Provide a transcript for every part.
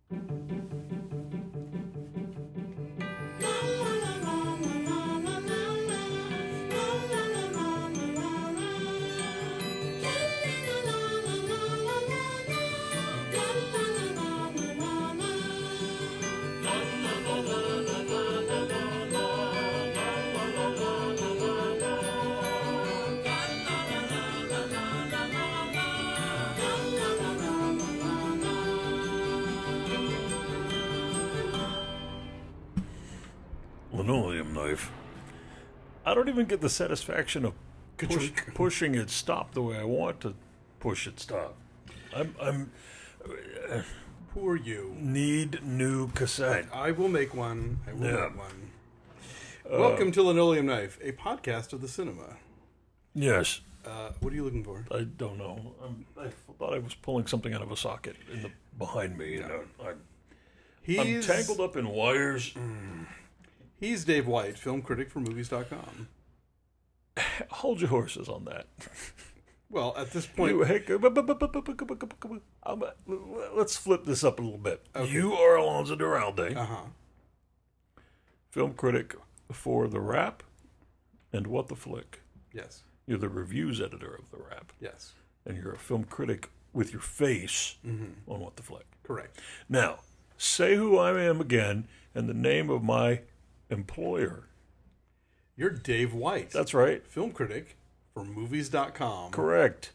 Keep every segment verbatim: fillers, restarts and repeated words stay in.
Linoleum knife. I don't even get the satisfaction of push, pushing it stop the way I want to push it stop. I'm, I'm uh, Who are you? need new cassette. I will make one. I will Yeah. make one. Welcome to Linoleum Knife, a podcast of the cinema. Yes, Uh, what are you looking for? I don't know. I'm, I thought I was pulling something out of a socket in the behind me. And I, I'm, He's, I'm tangled up in wires. He's Dave White, film critic for movies dot com. Hold your horses on that. Well, at this point... You, hey, um, let's flip this up a little bit. Okay. You are Alonso Duralde, Uh-huh. film critic for The Wrap and What the Flick. Yes. You're the reviews editor of The Wrap, Yes. and you're a film critic with your face Mm-hmm. on What the Flick. Correct. Now, say who I am again and the name of my employer. You're Dave White, That's right. film critic for movies dot com. Correct.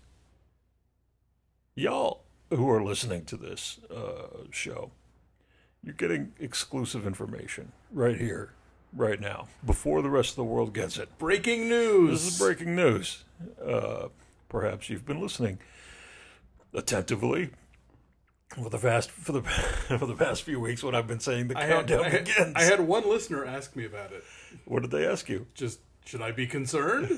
Y'all who are listening to this uh, show, you're getting exclusive information right here, right now, before the rest of the world gets it. Breaking news! This is breaking news. Uh, perhaps you've been listening attentively for the past for the for the past few weeks when I've been saying the I had, countdown I, had, begins. I had one listener ask me about it. What did they ask you? Just, should I be concerned?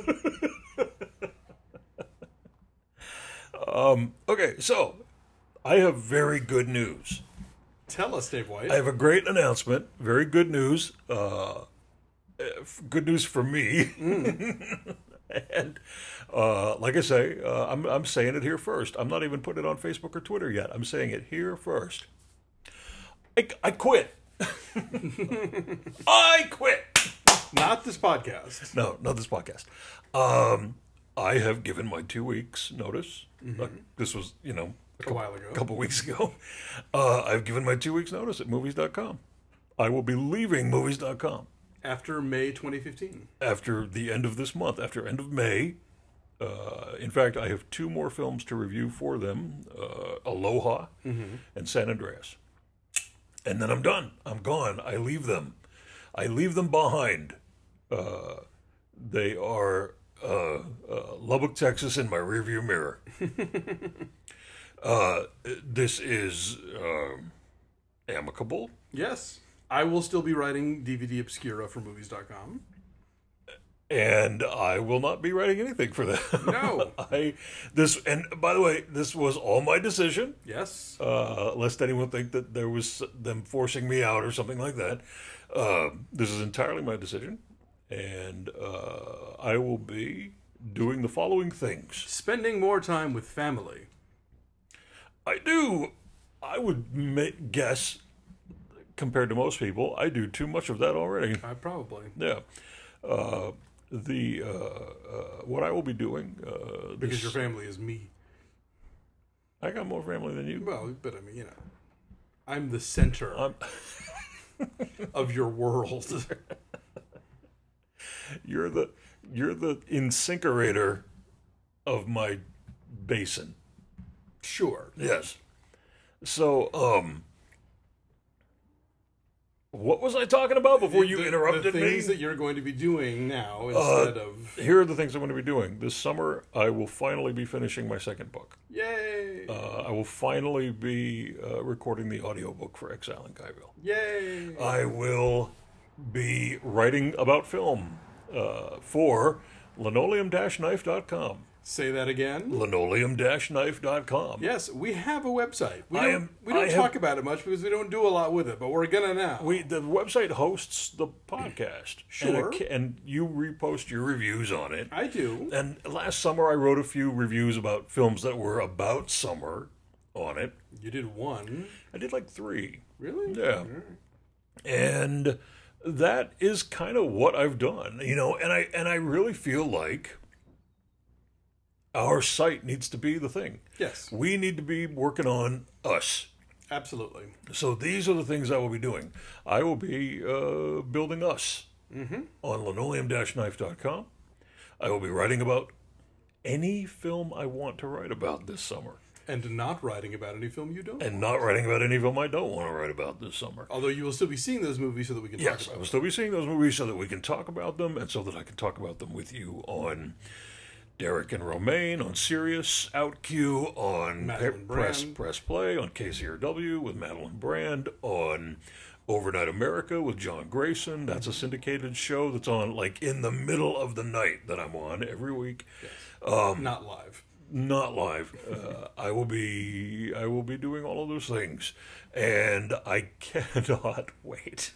Um, okay, so I have very good news. Tell us, Dave White. I have a great announcement. Very good news. Uh, f- good news for me. And uh, like I say, uh, I'm I'm saying it here first. I'm not even putting it on Facebook or Twitter yet. I'm saying it here first. I, I quit. I quit. Not this podcast. No, not this podcast. Um, I have given my two weeks notice. Uh, this was, you know, A while ago. a couple weeks ago. Uh, I've given my two weeks notice at movies dot com. I will be leaving movies dot com After May twenty fifteen. after the end of this month, after end of May. Uh, in fact, I have two more films to review for them, uh, Aloha and San Andreas. And then I'm done. I'm gone. I leave them. I leave them behind. Uh, they are uh, uh, Lubbock, Texas in my rearview mirror. uh, this is um amicable. Yes. I will still be writing D V D Obscura for movies dot com. And I will not be writing anything for them. No. I this and by the way, this was all my decision. Yes. Uh, lest anyone think that there was them forcing me out or something like that. Uh, this is entirely my decision, and uh, I will be doing the following things. Spending more time with family. I do. I would ma- guess, compared to most people, I do too much of that already. I probably. Yeah. Uh, the uh, uh, what I will be doing uh, Because this- your family is me. I got more family than you. Well, but I mean, you know. I'm the center I'm, of your world. you're the you're the incinerator of my basin. Sure. Yes. So, um, what was I talking about before you The- interrupted the me? things that you're going to be doing now instead Uh, of... Here are the things I'm going to be doing. This summer, I will finally be finishing my second book. Yay! Uh, I will finally be uh, recording the audiobook for Exile in Guyville. Yay! I will be writing about film uh, for linoleum dash knife dot com. Say that again. linoleum dash knife dot com. Yes, we have a website. We I don't, am- we don't I talk have- about it much because we don't do a lot with it, but we're gonna now. We the website hosts the podcast. Sure. And, it ca- and you repost your reviews on it. I do. And last summer I wrote a few reviews about films that were about summer on it. You did one. I did like three. Really? Yeah. And that is kind of what I've done, you know, and I and I really feel like our site needs to be the thing. Yes. We need to be working on us. Absolutely. So these are the things I will be doing. I will be uh, building us Mm-hmm. on linoleum dash knife dot com. I will be writing about any film I want to write about this summer. And not writing about any film you don't. And not writing about any film I don't want to write about this summer. Although you will still be seeing those movies so that we can Yes, talk I about will still be seeing those movies so that we can talk about them and so that I can talk about them with you on Derek and Romaine, on Sirius, OutQ, on Madeline Pe- Press Brand. Press Play, on K C R W with Madeline Brand, on Overnight America with John Grayson. That's a syndicated show that's on like in the middle of the night that I'm on every week. Yes. Um, Not live. Not live. Uh, I will be I will be doing all of those things, and I cannot wait.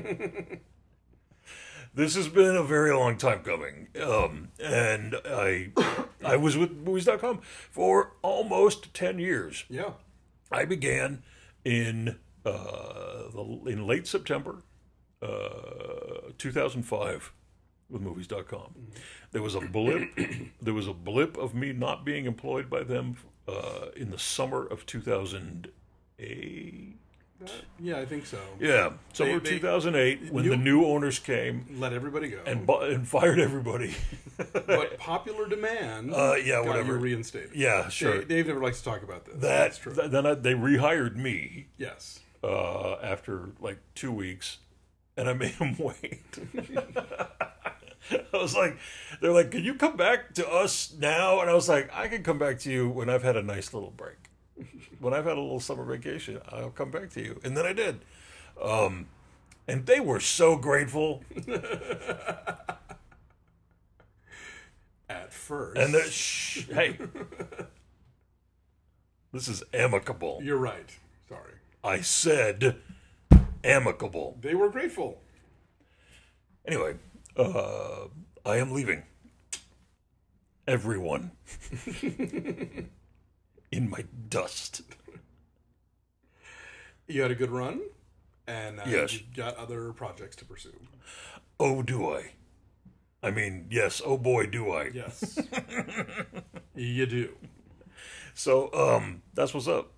This has been a very long time coming, um, and I I was with movies dot com for almost ten years. Yeah. I began in uh, the, in late September uh, two thousand five with movies dot com. There was a blip. There was a blip of me not being employed by them uh, in the summer of two thousand eight. Uh, yeah, I think so. Yeah, summer of they- two thousand eight when knew- the new owners came Let everybody go. and bu- and fired everybody. But popular demand Uh, yeah, got whatever. you reinstated. Yeah, sure. Dave, Dave never likes to talk about this. That That's true. th- then I, they rehired me yes. uh, after like two weeks, and I made them wait. I was like, they're like, can you come back to us now? And I was like, I can come back to you when I've had a nice little break. When I've had a little summer vacation, I'll come back to you. And then I did. Um, and they were so grateful. At first. And they're, shh, hey, this is amicable. You're right. Sorry. I said amicable. They were grateful. Anyway, uh, I am leaving. Everyone. In my dust. You had a good run, and uh, Yes. you've got other projects to pursue. Oh, do I? I mean, yes, oh boy, do I. Yes. You do. So, um, that's what's up.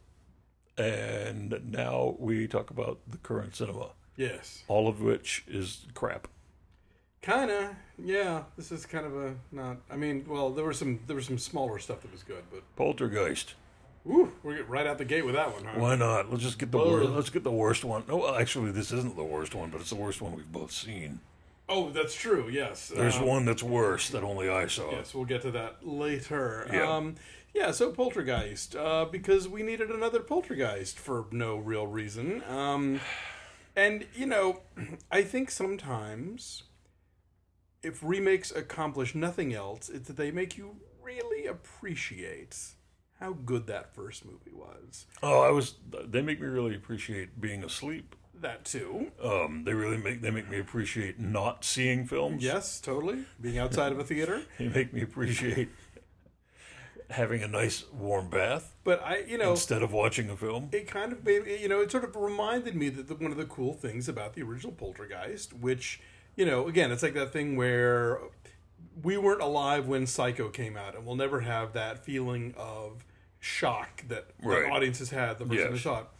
And now we talk about the current cinema, Yes. all of which is crap. Kinda. Yeah. This is kind of a not. I mean, well, there was some there was some smaller stuff that was good, but Poltergeist. woo, we're getting right out the gate with that one, huh? Why not? Let's just get the Ugh. worst. Let's get the worst one. No, well, actually, this isn't the worst one, but it's the worst one we've both seen. Oh, that's true. Yes. There's Um, one that's worse that only I saw. Yes, we'll get to that later. Yeah. Um, yeah, so Poltergeist, uh, because we needed another Poltergeist for no real reason. Um, and, you know, I think sometimes if remakes accomplish nothing else, it's that they make you really appreciate how good that first movie was. Oh, I was. They make me really appreciate being asleep. That too. Um, they really make. They make me appreciate not seeing films. Yes, totally. Being outside of a theater. They make me appreciate having a nice warm bath But I, you know, instead of watching a film. it kind of made, you know, it sort of reminded me that the, one of the cool things about the original Poltergeist, which, you know, again, it's like that thing where we weren't alive when Psycho came out, and we'll never have that feeling of shock that, Right. that audiences had the first time they Yes. saw it.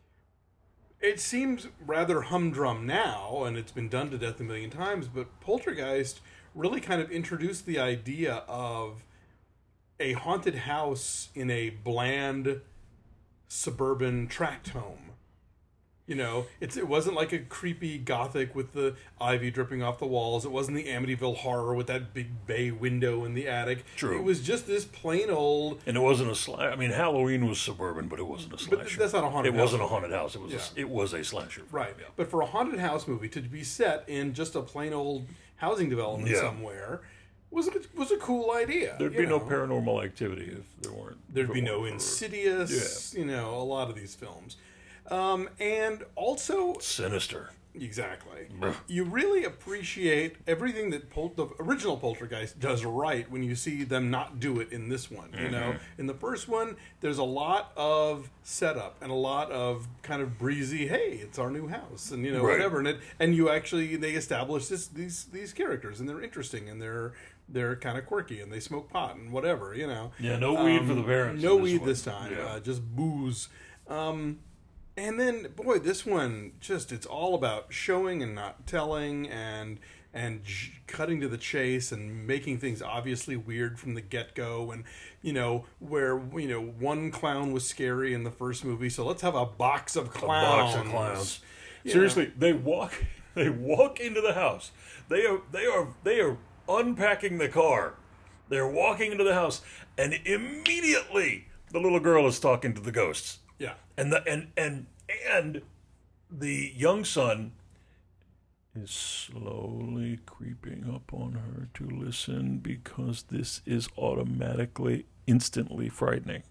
It seems rather humdrum now, and it's been done to death a million times, but Poltergeist really kind of introduced the idea of a haunted house in a bland suburban tract home. You know, it's it wasn't like a creepy gothic with the ivy dripping off the walls. It wasn't the Amityville horror with that big bay window in the attic. True. It was just this plain old. And it wasn't a slasher. I mean, Halloween was suburban, but it wasn't a slasher. that's not a haunted It house wasn't a movie. haunted house. It was. Yeah. A, it was a slasher. Right. Yeah. But for a haunted house movie to be set in just a plain old housing development Yeah. somewhere was a, was a cool idea. There'd you be no know. paranormal activity if there weren't. There'd if it be no weren't for Insidious, you know, a lot of these films. Um, and also, Sinister. Exactly. You really appreciate everything that Pol- the original Poltergeist does right when you see them not do it in this one. You know, in the first one, there's a lot of setup and a lot of kind of breezy, hey, it's our new house, and you know Right. whatever, and it, and you actually they establish this these these characters, and they're interesting, and they're they're kind of quirky, and they smoke pot and whatever, you know. Yeah, no weed for the parents. No in this weed one. this time, Yeah. uh, just booze. Um, and then, boy, this one just—it's all about showing and not telling, and and j- cutting to the chase, and making things obviously weird from the get-go. And you know, where you know one clown was scary in the first movie, so let's have a box of A clowns. box of clowns. Yeah. Seriously, they walk. They walk into the house. They are. They are. They are unpacking the car. They're walking into the house, and immediately the little girl is talking to the ghosts. Yeah. And the and and and the young son is slowly creeping up on her to listen because this is automatically, instantly frightening.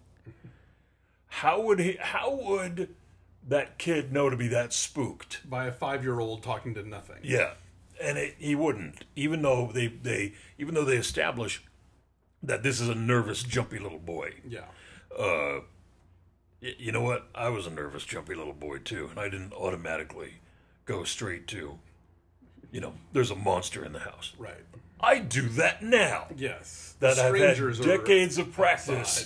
How would he? How would that kid know to be that spooked? By a five-year-old talking to nothing. Yeah, and it, he wouldn't, even though they they even though they establish that this is a nervous, jumpy little boy. Yeah. Uh, y- you know what? I was a nervous, jumpy little boy too, and I didn't automatically go straight to, you know, there's a monster in the house. Right. I do that now. Yes. That I've had Strangers are decades of practice.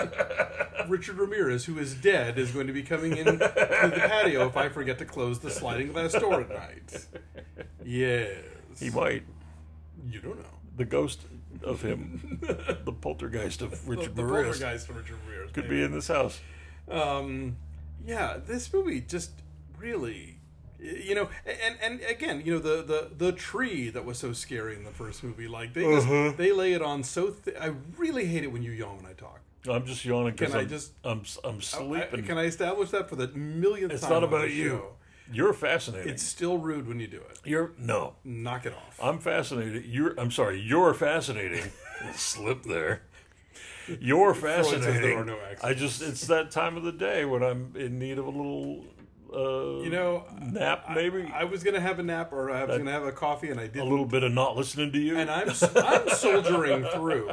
Richard Ramirez, who is dead, is going to be coming in through the patio if I forget to close the sliding glass door at night. Yes. He might. You don't know. The ghost of him, the poltergeist of Richard the, the Ramirez, poltergeist of Richard Ramirez. could maybe. be in this house. Um, yeah, this movie just really, you know, and and again, you know, the the the tree that was so scary in the first movie, like they just, Uh-huh. they lay it on so. Th- I really hate it when you yawn when I talk. I'm just yawning because Can I I'm, just- I'm I'm I- sleeping. can I establish that for the millionth it's time? not on about the you. show? You're fascinating. It's still rude when you do it. You're no. Knock it off. I'm fascinated. You're. I'm sorry. You're fascinating. Slip there. You're says fascinating. there are no accidents. I just. It's that time of the day when I'm in need of a little. Uh, You know, nap maybe. I was gonna have a nap or I was gonna have a coffee, and I a didn't. little bit of not listening to you. And I'm I'm soldiering through.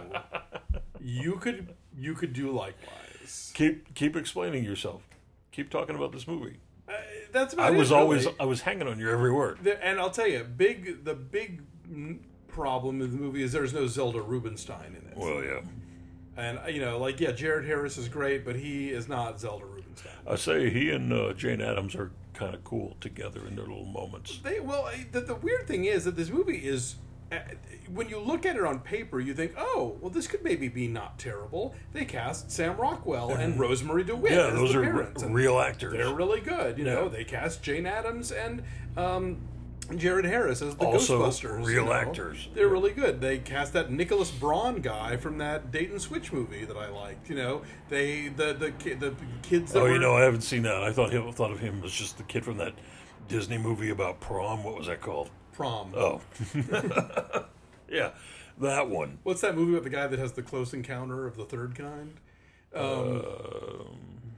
You could you could do likewise. keep keep explaining yourself. Keep talking about this movie. Uh, that's about I it, was really. always. I was hanging on your every word. The- and I'll tell you, big the big mm, problem in the movie is there's no Zelda Rubinstein in it. Well, yeah. And you know, like yeah, Jared Harris is great, but he is not Zelda Rubinstein. I say he and uh, Jane Addams are kind of cool together in their little moments. They well, I- the, the weird thing is that this movie is, uh, when you look at it on paper, you think, oh, well, this could maybe be not terrible. They cast Sam Rockwell and Rosemary DeWitt Yeah, as those the are parents, r- and real actors. they're really good. You know, Yeah. they cast Jane Addams and um, Jared Harris as the Also Ghostbusters. real you know. actors. They're really good. They cast that Nicholas Braun guy from that Dayton Switch movie that I liked. You know, they the the ki- the kids. That Oh, were, you know, I haven't seen that. I thought him, thought of him as just the kid from that Disney movie about prom. What was that called? Prom. Oh, yeah, that one. What's that movie with the guy that has the close encounter of the third kind? Um, Um,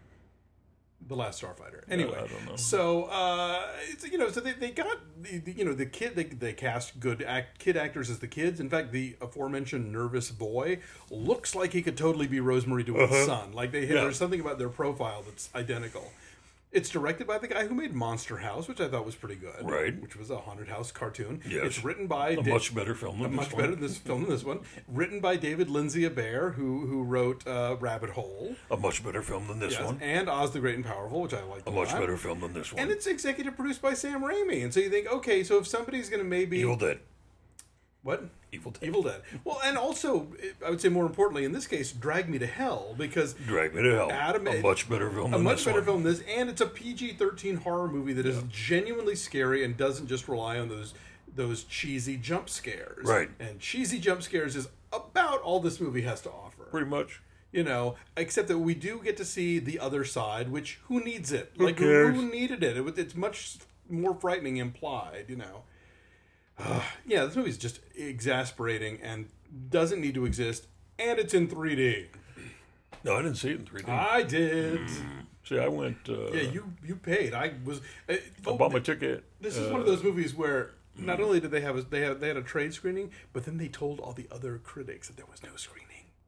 the Last Starfighter. Anyway, I don't know. so uh, it's, you know, so they, they got the, the you know the kid they, they cast good act, kid actors as the kids. In fact, the aforementioned nervous boy looks like he could totally be Rosemary DeWitt's Uh-huh. son. Like they Yeah. there's something about their profile that's identical. It's directed by the guy who made Monster House, which I thought was pretty good. Right. Which was a haunted house cartoon. Yes. It's written by a Da- much better film than much this better one. than this film than this one. Written by David Lindsay Abaire, who who wrote uh, Rabbit Hole. A much better film than this Yes, one. and Oz the Great and Powerful, which I like A much better film than this one. And it's executive produced by Sam Raimi. And so you think, okay, so if somebody's going to maybe... Evil Dead. What? Evil Dead. Evil Dead. Well, and also, I would say more importantly, in this case, Drag Me to Hell, because Drag Me to Hell. Adam- a much better film a than much this better one. film than this, and it's a P G thirteen horror movie that is genuinely scary and doesn't just rely on those those cheesy jump scares. Right. And cheesy jump scares is about all this movie has to offer. Pretty much. You know, except that we do get to see the other side, which who needs it? Who like cares? who needed it? it? was- It's much more frightening implied. You know. Uh, yeah, this movie's just exasperating and doesn't need to exist, and it's in three D. No, I didn't see it in three D. I did. See, I went. Uh, Yeah, you you paid. I was. Uh, I oh, bought my th- ticket. This is uh, one of those movies where not only did they have a, they had they had a trade screening, but then they told all the other critics that there was no screening.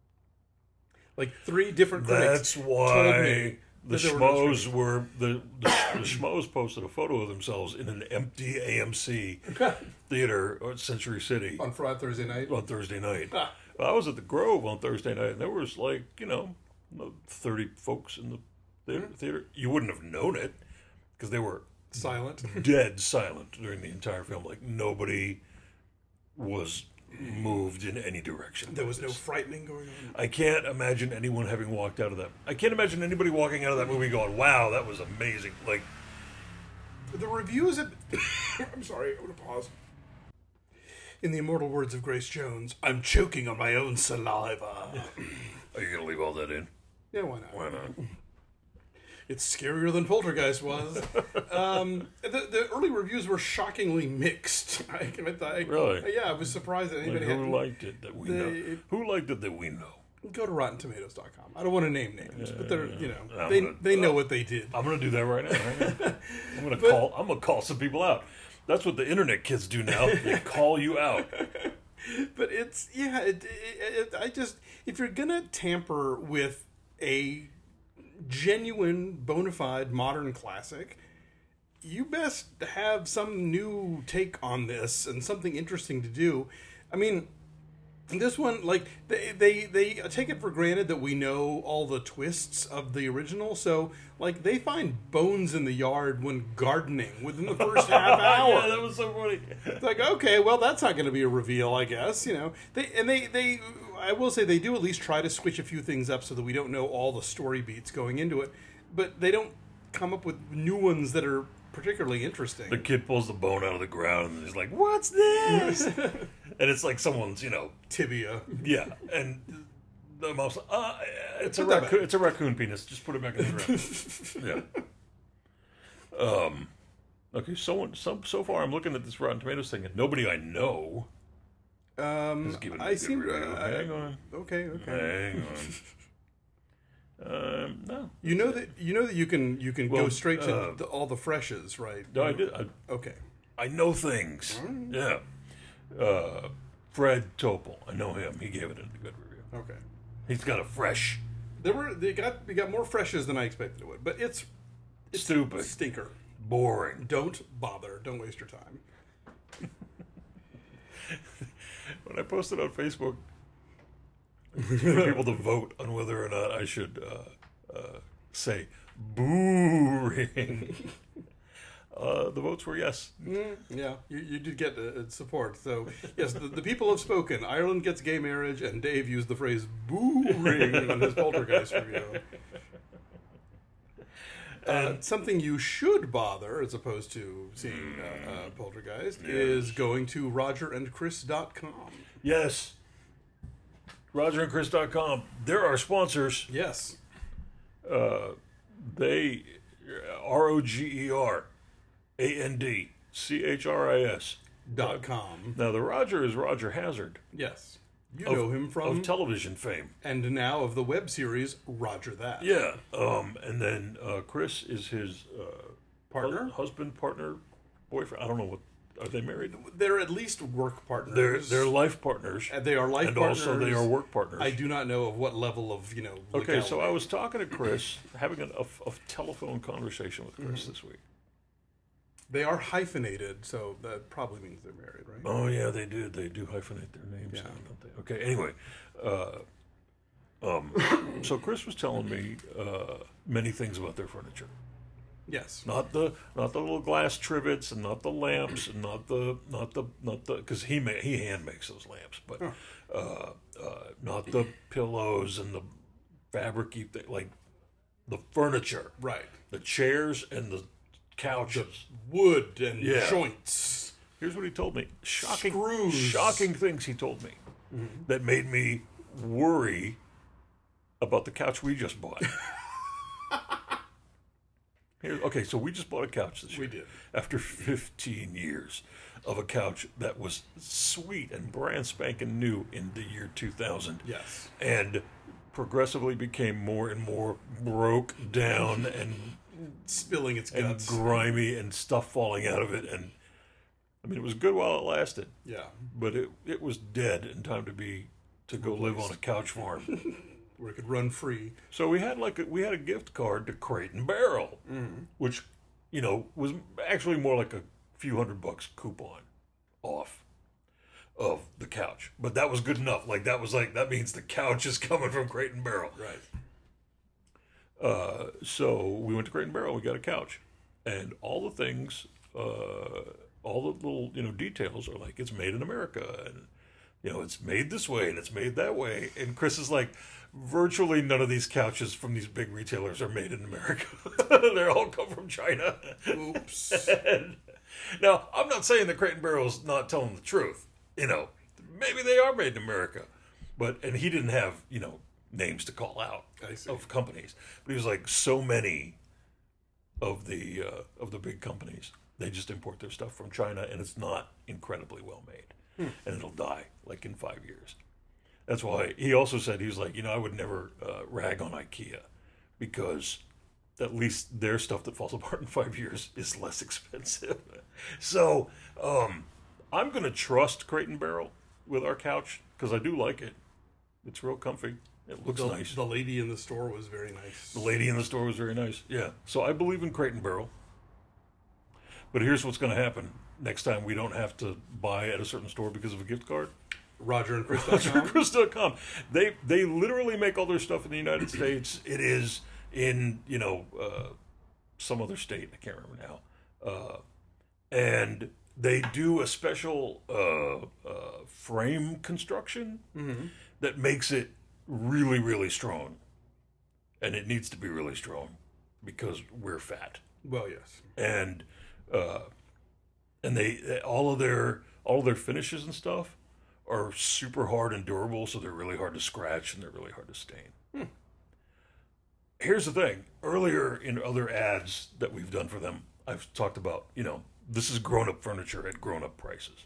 Like three different critics. That's told why me the that there were no schmoes screenings. were the, the the schmoes posted a photo of themselves in an empty A M C theater at Century City on Friday Thursday night. on Thursday night. Ah. Well, I was at the Grove on Thursday night, and there was like you know thirty folks in the theater. theater. You wouldn't have known it because they were Silent. dead silent during the entire film. Like nobody was moved in any direction. There was no frightening going on. I can't imagine anyone having walked out of that. I can't imagine anybody walking out of that movie going, "Wow, that was amazing!" Like The reviews at I'm sorry, I'm gonna pause. In the immortal words of Grace Jones, I'm choking on my own saliva. Are you going to leave all that in? Yeah, why not? Why not? It's scarier than Poltergeist was. um, the, the early reviews were shockingly mixed. I, I, Really? Yeah, I was surprised that Like, anybody who had. liked it that we They- know? Who liked it that we know? Go to Rotten Tomatoes dot com. I don't want to name names, but they're you know I'm they gonna- they know uh, what they did. I'm going to do that right now. Hang on. I'm going to But- call. I'm going to call some people out. That's what the internet kids do now. They call you out. But it's yeah. It, it, it, I just if you're gonna tamper with a genuine, bona fide modern classic, you best have some new take on this and something interesting to do. I mean, this one, like they they they take it for granted that we know all the twists of the original. So like they find bones in the yard when gardening within the first half hour. Yeah, that was so funny. It's like, okay, well, that's not going to be a reveal, I guess. You know, they and they they. I will say they do at least try to switch a few things up so that we don't know all the story beats going into it, but they don't come up with new ones that are particularly interesting. The kid pulls the bone out of the ground and he's like, "What's this?" And it's like someone's, you know, Tibia. yeah. And the mom's like, uh, it's a Put that raccoon. back. It's a raccoon penis. Just put it back in the ground. Yeah. Um. Okay. Someone. So so far, I'm looking at this Rotten Tomatoes thing, and nobody I know Um, is giving it a I good seem. review. Uh, Hang on. okay, okay. Hang on. Um. No. You know that you know that you can you can go Well, straight to uh, the, all the freshes, right? No, I did. I, Okay. I know things. Yeah. Uh, Fred Topol. I know him. He gave it a good review. Okay. He's got a fresh, There were they got we got more freshes than I expected it would, but it's it's stupid, a stinker. boring. Don't bother. Don't waste your time. When I posted on Facebook for people to vote on whether or not I should uh, uh, say boring, uh, the votes were yes. Mm, yeah, you, you did get uh, support. So yes, the, the people have spoken. Ireland gets gay marriage, and Dave used the phrase "boring" on his Poltergeist review. Uh, something you should bother, as opposed to seeing uh, uh, Poltergeist, is going to roger and chris dot com. Yes. roger and chris dot com. They're our sponsors. Yes. Uh, they, R O G E R A N D C H R I S. Dot com. Now, the Roger is Roger Hazard. Yes. You Of- know him from, Of television fame. and now of the web series Roger That. Yeah. Um, and then uh, Chris is his uh, Partner? hu- husband, partner, boyfriend. I don't know what. Are they married? They're at least work partners. They're, they're life partners. And they are life and partners. also they are work partners. I do not know of what level of, you know, Okay, so I legality. was talking to Chris, having a, a, a telephone conversation with Chris Mm-hmm. this week. They are hyphenated, so that probably means they're married, right? Oh yeah, they do. They do hyphenate their names, Yeah. now, don't they? Okay. Anyway, uh, um, so Chris was telling me uh, many things about their furniture. Yes. Not the not the little glass trivets, and not the lamps, and not the not the not the because he ma- he hand makes those lamps, but uh, uh, not the pillows and the fabric-y thing, like the furniture, Right. the chairs and the couches. Wood and Yeah. joints. Here's what he told me. Shocking, Screws. shocking things he told me that made me worry about the couch we just bought. Here, okay, so we just bought a couch this year. We did. After fifteen years of a couch that was sweet and brand spanking new in the year two thousand. Yes. And progressively became more and more broke down and spilling its and guts. grimy and stuff falling out of it. And I mean, it was good while it lasted, Yeah. but it it was dead in time to be to go live on a couch farm. Where it could run free. So we had like a, we had a gift card to Crate and Barrel, Mm-hmm. which, you know, was actually more like a few hundred bucks coupon off of the couch. But that was good enough. Like that was like that means the couch is coming from Crate and Barrel. Right. Uh, so we went to Crate and Barrel. We got a couch, and all the things, uh, all the little you know details are like it's made in America, and you know it's made this way and it's made that way. And Chris is like, virtually none of these couches from these big retailers are made in America. They all come from China. Oops. And, now I'm not saying that Crate and Barrel's not telling the truth. You know, maybe they are made in America, but and he didn't have you know. names to call out I see. of companies, but he was like so many of the uh, of the big companies they just import their stuff from China and it's not incredibly well made, hmm. and it'll die like in five years. That's why he also said he was like you know I would never uh, rag on IKEA because at least their stuff that falls apart in five years is less expensive. So um, I'm gonna trust Crate and Barrel with our couch because I do like it. It's real comfy. It looks the, nice. The lady in the store was very nice. The lady in the store was very nice. Yeah. So I believe in Crate and Barrel. But here's what's going to happen next time we don't have to buy at a certain store because of a gift card. Roger and Chris. Roger and Chris dot com. They they literally make all their stuff in the United States. It is in you know uh, some other state. I can't remember now. Uh, and they do a special uh, uh, frame construction Mm-hmm. that makes it really, really strong. And it needs to be really strong because we're fat. Well, yes. And uh, and they all of their all of their finishes and stuff are super hard and durable, so they're really hard to scratch and they're really hard to stain. Hmm. Here's the thing. Earlier in other ads that we've done for them, I've talked about, you know, this is grown-up furniture at grown-up prices.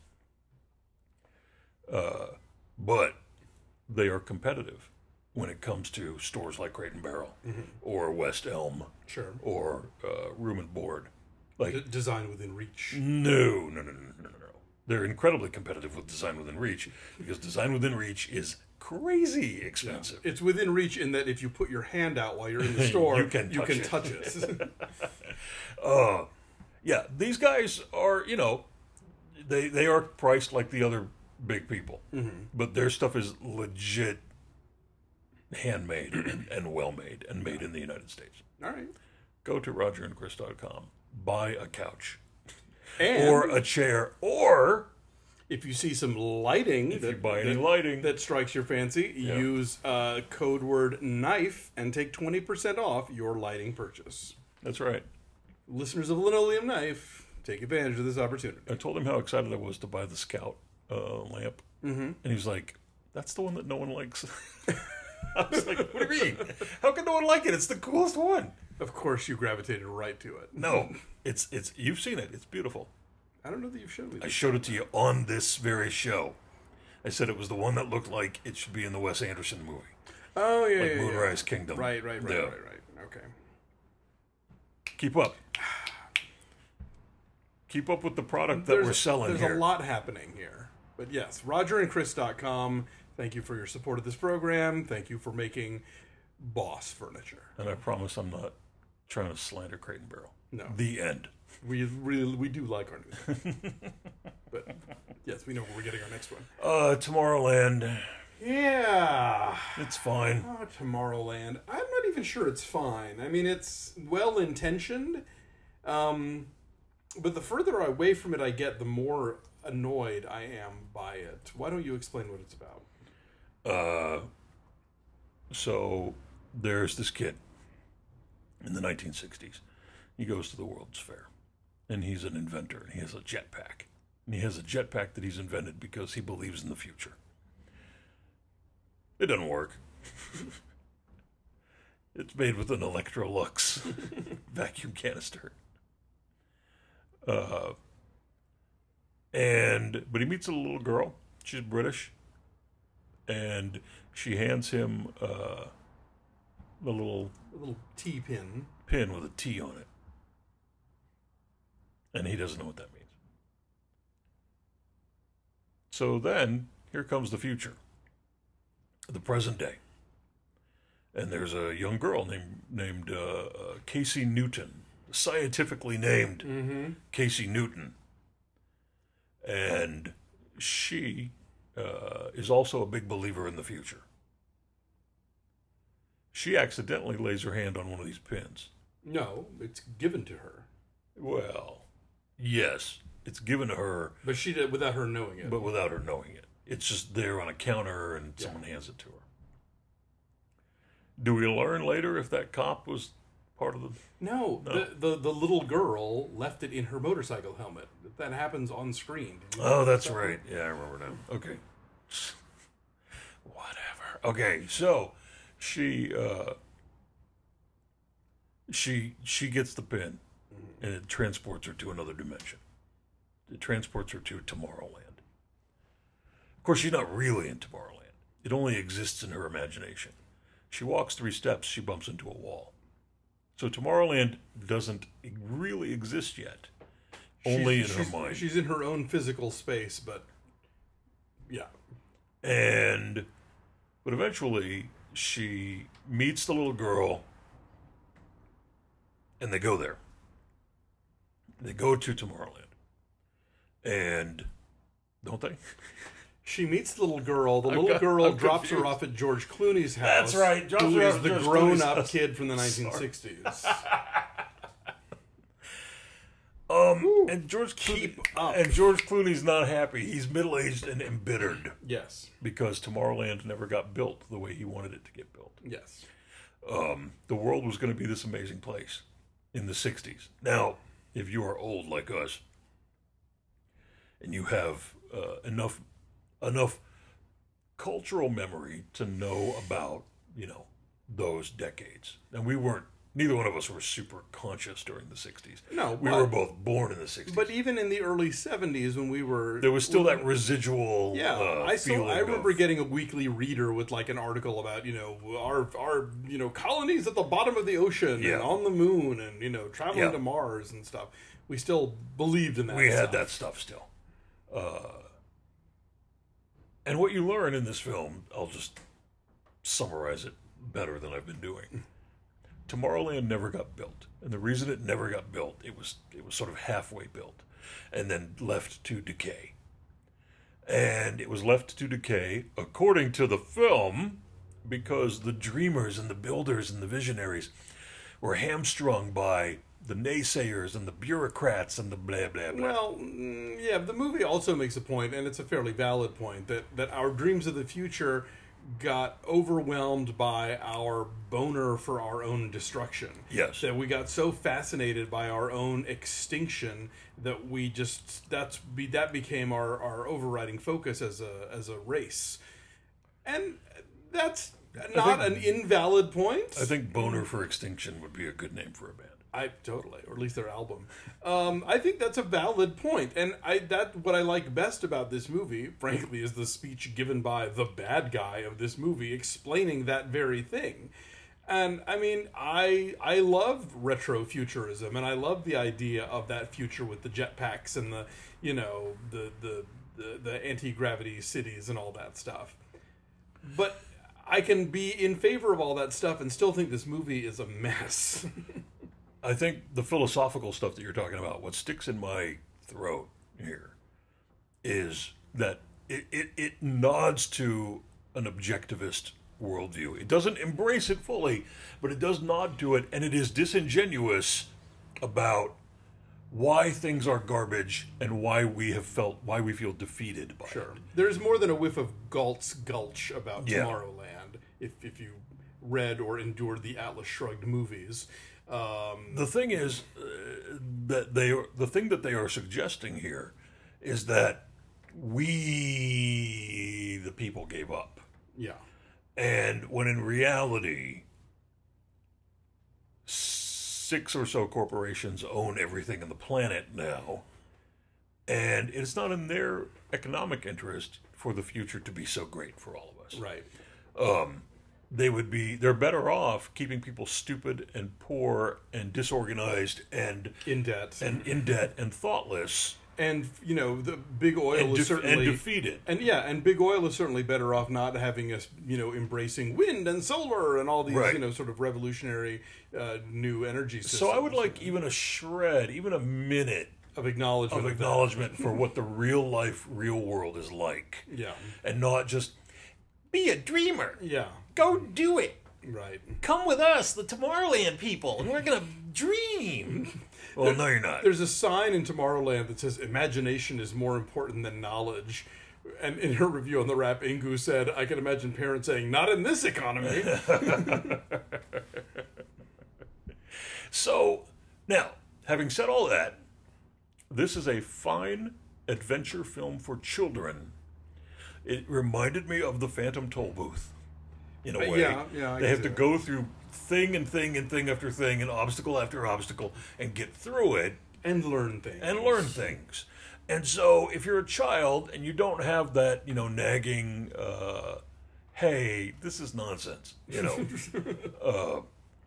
Uh, but they are competitive when it comes to stores like Crate and Barrel mm-hmm. or West Elm Sure. or uh, Room and Board. Like D- design within reach. no, no, no, no, no, no, no. They're incredibly competitive with Design Within Reach because Design Within Reach is crazy expensive. Yeah. It's within reach in that if you put your hand out while you're in the store, You can you touch can it. touch it. uh, yeah, these guys are, you know, they they are priced like the other big people, mm-hmm. but their stuff is legit handmade and, and well made and made in the United States. All right. Go to roger and chris dot com, buy a couch And or a chair, or if you see some lighting, if that, you buy any that, lighting that strikes your fancy, Yeah. use uh, code word knife and take twenty percent off your lighting purchase. That's right. Listeners of Linoleum Knife, take advantage of this opportunity. I told him how excited I was to buy the Scout uh, lamp, Mm-hmm. and he was like, "That's the one that no one likes." I was like, "What do you mean? How can no one like it? It's the coolest one." Of course, you gravitated right to it. No, it's it's you've seen it. It's beautiful. I don't know that you've shown me I this. showed it to you on this very show. I said it was the one that looked like it should be in the Wes Anderson movie, Oh, yeah, like yeah, yeah. Moonrise Kingdom. Right, right, right, Yeah. right, right. Okay. Keep up. Keep up with the product that There's- we're selling There's here. a lot happening here. But yes, roger and chris dot com. Thank you for your support of this program. Thank you for making Boss Furniture. And I promise I'm not trying to slander Crate and Barrel. No. The end. We really we do like our news. But yes, we know where we're getting our next one. Uh, Tomorrowland. Yeah. It's fine. Oh, Tomorrowland. I'm not even sure it's fine. I mean, it's well intentioned. Um, but the further away from it I get, the more annoyed I am by it. Why don't you explain what it's about? Uh, so there's this kid in the nineteen sixties. He goes to the World's Fair, and he's an inventor, and he has a jetpack. And he has a jetpack that he's invented because he believes in the future. It doesn't work. It's made with an Electrolux vacuum canister. Uh, and but he meets a little girl. She's British, and she hands him uh, the little A little T pin. pin with a T on it. And he doesn't know what that means. So then, here comes the future. The present day. And there's a young girl named named uh, uh, Casey Newton, scientifically named Mm-hmm. Casey Newton. And she uh, is also a big believer in the future. She accidentally lays her hand on one of these pins. No, it's given to her. Well, yes, it's given to her, But she did without her knowing it. but without her knowing it. It's just there on a counter and Yeah. someone hands it to her. Do we learn later if that cop was part of the... no, No. The, the the little girl left it in her motorcycle helmet. That happens on screen. Did you Oh, notice that's that? right. Yeah, I remember now. Okay. Whatever. Okay, so she uh, she she gets the pin, and it transports her to another dimension. It transports her to Tomorrowland. Of course, she's not really in Tomorrowland. It only exists in her imagination. She walks three steps, she bumps into a wall. So Tomorrowland doesn't really exist yet. Only in She's- her she's- mind. She's in her own physical space, but yeah. And, but eventually she meets the little girl and they go there. They go to Tomorrowland. And, don't they? She meets the little girl. The I'm little co- girl I'm drops her confused. off at George Clooney's house. That's right, drops Who her is off at the George grown-up Clooney's house. kid from the nineteen sixties. Um, and George Clooney, Keep up. and George Clooney's not happy. He's middle-aged and embittered Yes. because Tomorrowland never got built the way he wanted it to get built. Yes. Um, the world was going to be this amazing place in the sixties. Now, if you are old like us and you have uh, enough enough cultural memory to know about, you know, those decades. And we weren't, neither one of us were super conscious during the sixties. No, We but- were both born in the sixties. But even in the early seventies, when we were, there was still that residual yeah, uh, I still feeling I remember of- getting a weekly reader with like an article about you know our our you know colonies at the bottom of the ocean Yeah. and on the moon and you know traveling Yeah. to Mars and stuff. We still believed in that. we had stuff. that stuff still. Uh, and what you learn in this film, I'll just summarize it better than I've been doing. Tomorrowland never got built, and the reason it never got built, it was it was sort of halfway built, and then left to decay. And it was left to decay, according to the film, because the dreamers and the builders and the visionaries were hamstrung by the naysayers and the bureaucrats and the blah blah blah. Well, mm, yeah, the movie also makes a point, and it's a fairly valid point, that, that our dreams of the future got overwhelmed by our boner for our own destruction. Yes. That we got so fascinated by our own extinction that we just, that's be, that became our, our overriding focus as a, as a race. And that's not think- an invalid point. I think Boner for Extinction would be a good name for a band. I totally, or at least their album. Um, I think that's a valid point, and I that what I like best about this movie, frankly, is the speech given by the bad guy of this movie explaining that very thing. And I mean, I I love retro futurism, and I love the idea of that future with the jetpacks and the you know the the the, the anti gravity cities and all that stuff. But I can be in favor of all that stuff and still think this movie is a mess. I think the philosophical stuff that you're talking about, what sticks in my throat here, is that it, it, it nods to an objectivist worldview. It doesn't embrace it fully, but it does nod to it, and it is disingenuous about why things are garbage and why we have felt, why we feel defeated by Sure. it. There's more than a whiff of Galt's Gulch about Yeah. Tomorrowland, if, if you read or endured the Atlas Shrugged movies. Um, The thing is uh, that they are, the thing that they are suggesting here is that we, the people, gave up. yeah. And when in reality, six or so corporations own everything on the planet now, and it's not in their economic interest for the future to be so great for all of us. Right. they would be they're better off keeping people stupid and poor and disorganized and In debt. and in debt and thoughtless And, you know, the big oil and, is def- certainly... and defeated. And yeah, and big oil is certainly better off not having us, you know, embracing wind and solar and all these, Right. you know, sort of revolutionary uh, new energy systems. So I would like even a shred, even a minute of acknowledgement. of of that. acknowledgement for what the real life, real world is like. Yeah. And not just be a dreamer. Yeah. Go do it. Right. Come with us, the Tomorrowland people, and we're gonna dream. Well, no, you're not. There's a sign in Tomorrowland that says imagination is more important than knowledge. And in her review on the Rap, Ingu said, I can imagine parents saying, not in this economy. So, now, having said all that, this is a fine adventure film for children. It reminded me of the Phantom Toll Booth, in a Uh, way. yeah, yeah, I They can have see to that. go through thing and thing and thing after thing and obstacle after obstacle and get through it And learn things. and learn things. And so, if you're a child and you don't have that, you know, nagging, uh, hey, this is nonsense, you know, uh,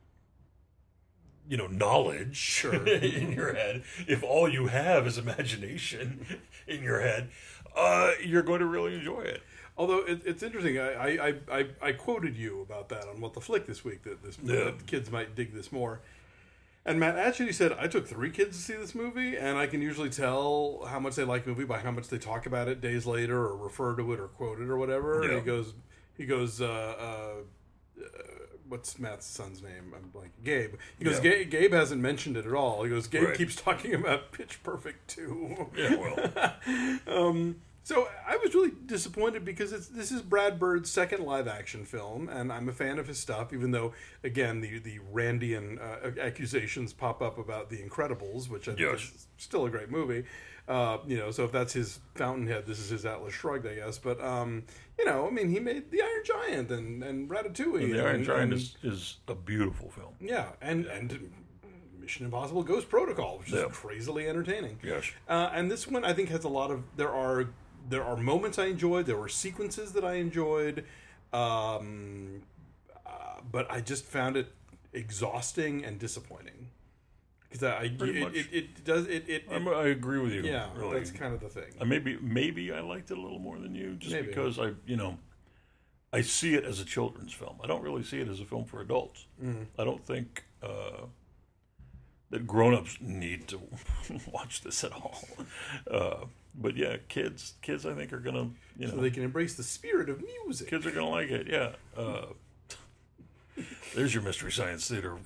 you know, knowledge Sure. in your head, if all you have is imagination in your head, uh, you're going to really enjoy it. Although it, it's interesting, I, I, I, I quoted you about that on What the Flick this week, that this Yeah. that kids might dig this more. And Matt actually said, I took three kids to see this movie, and I can usually tell how much they like the movie by how much they talk about it days later or refer to it or quote it or whatever. Yeah. And he goes, he goes, uh, uh, uh, what's Matt's son's name? I'm blanking. Gabe. He goes, Yeah. Gabe, Gabe hasn't mentioned it at all. He goes, Gabe Right. keeps talking about Pitch Perfect two. Yeah, well, um, so I was really disappointed because it's, this is Brad Bird's second live action film, and I'm a fan of his stuff. Even though, again, the the Randian uh, accusations pop up about The Incredibles, which I think Yes. is still a great movie. Uh, you know, so if that's his Fountainhead, this is his Atlas Shrugged, I guess. But um, you know, I mean, he made The Iron Giant and and Ratatouille. The Iron and, Giant and- is, is a beautiful film. yeah, and and Mission Impossible Ghost Protocol, which is Yeah. crazily entertaining. Yes. Uh, and this one, I think, has a lot of. There are there are moments I enjoyed. There were sequences that I enjoyed, um, uh, but I just found it exhausting and disappointing because I, I Pretty it, much. it, it does it it, I'm, it I agree with you. yeah, really. that's kind of the thing. Uh, maybe maybe I liked it a little more than you, just Maybe. because I, you know, I see it as a children's film. I don't really see it as a film for adults. Mm. I don't think uh, that grown-ups need to watch this at all. Uh, but yeah, kids, kids, I think are gonna, you know, So they can embrace the spirit of music. kids are gonna like it. Yeah. Uh, there's your Mystery Science Theater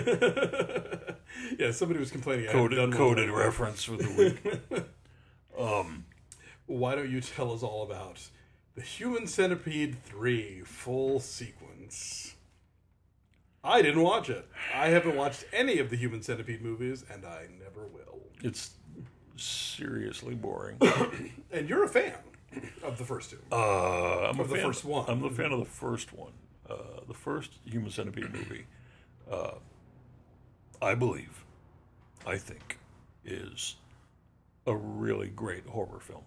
Yeah, somebody was complaining. I hadn't coded, done one coded lately. reference for the week. Um, Why don't you tell us all about the Human Centipede three full sequence? I didn't watch it. I haven't watched any of the Human Centipede movies, and I never will. it's seriously boring. And you're a fan of the first two. Uh, I'm Of a the fan, first one. I'm the fan of the first one. Uh, the first Human Centipede movie, uh, I believe, I think, is a really great horror film.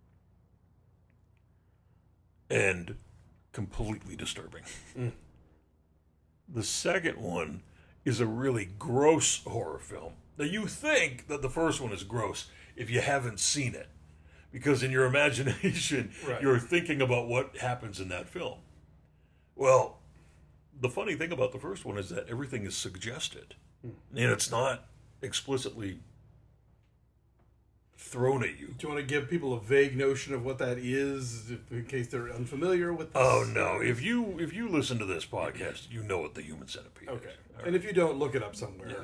And completely disturbing. Mm. The second one is a really gross horror film. Now, you think that the first one is gross if you haven't seen it. Because in your imagination, Right. you're thinking about what happens in that film. Well, the funny thing about the first one is that everything is suggested. Hmm. And it's not explicitly thrown at you. Do you want to give people a vague notion of what that is, if- in case they're unfamiliar with this? Oh no! If you if you listen to this podcast, you know what the Human Centipede Okay. is. And if you don't, look it up somewhere.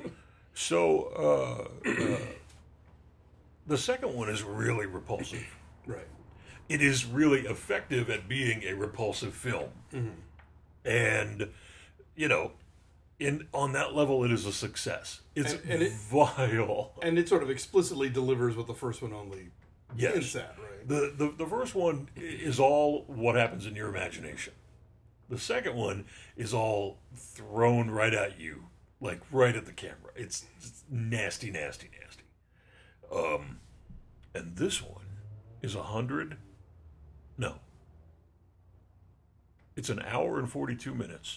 So uh, uh, the second one is really repulsive. Right. It is really effective at being a repulsive film, Mm-hmm. and you know, in on that level, it is a success. It's And- and it- vile. And it sort of explicitly delivers what the first one only Yes. hints at, right? The, the the first one is all what happens in your imagination. The second one is all thrown right at you, like right at the camera. It's, it's nasty, nasty, nasty. Um, and this one is a hundred, no, It's an hour and forty-two minutes.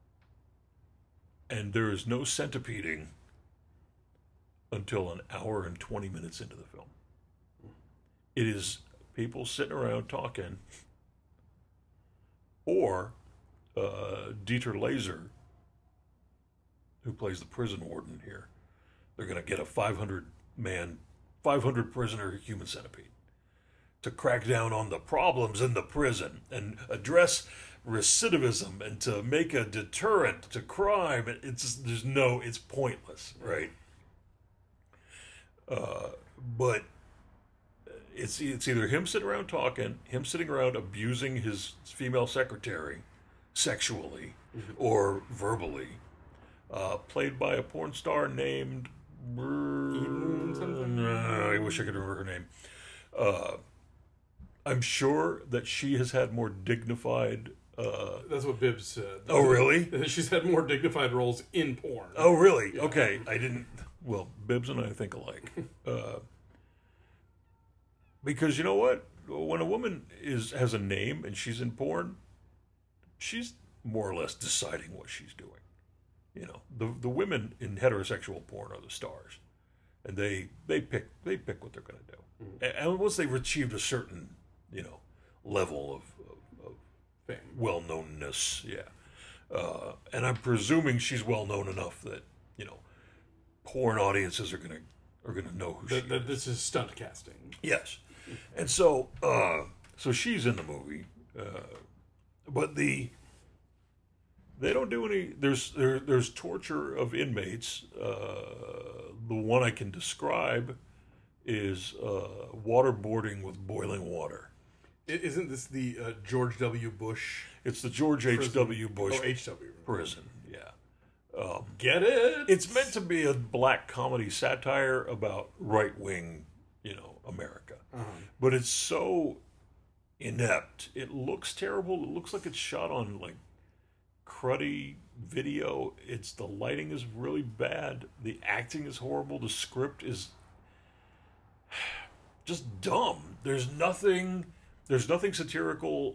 And there is no centipeding until an hour and twenty minutes into the film. It is people sitting around talking, or uh, Dieter Laser, who plays the prison warden here. They're going to get a five hundred man, five hundred prisoner human centipede to crack down on the problems in the prison and address recidivism and to make a deterrent to crime. It's there's no, it's pointless, right? Uh, but it's it's either him sitting around talking, him sitting around abusing his female secretary sexually mm-hmm. or verbally, uh, played by a porn star named Eden something. Uh, I wish I could remember her name. Uh, I'm sure that she has had more dignified. Uh, That's what Bibbs said. Oh, really? She's had more dignified roles in porn. Oh, really? Yeah. Okay, I didn't. Well, Bibbs and I think alike. Uh, because you know what? When a woman is has a name and she's in porn, she's more or less deciding what she's doing. You know, the the women in heterosexual porn are the stars, and they they pick they pick what they're going to do. Mm-hmm. And once they've achieved a certain, you know, level of, of, of fame, well-knownness, yeah. Uh, and I'm presuming she's well known enough that, you know, porn audiences are gonna are gonna know who the, she the, is. This is stunt casting. Yes, and so uh, so she's in the movie, uh, but the they don't do any. There's there, there's torture of inmates. Uh, the one I can describe is uh, waterboarding with boiling water. Isn't this the uh, George W. Bush? It's the George H W. Bush oh, H W prison. Yeah. Um, Get it? It's meant to be a black comedy satire about right-wing, you know, America. Uh-huh. But it's so inept. It looks terrible. It looks like it's shot on, like, cruddy video. It's the lighting is really bad. The acting is horrible. The script is just dumb. There's nothing... There's nothing satirical.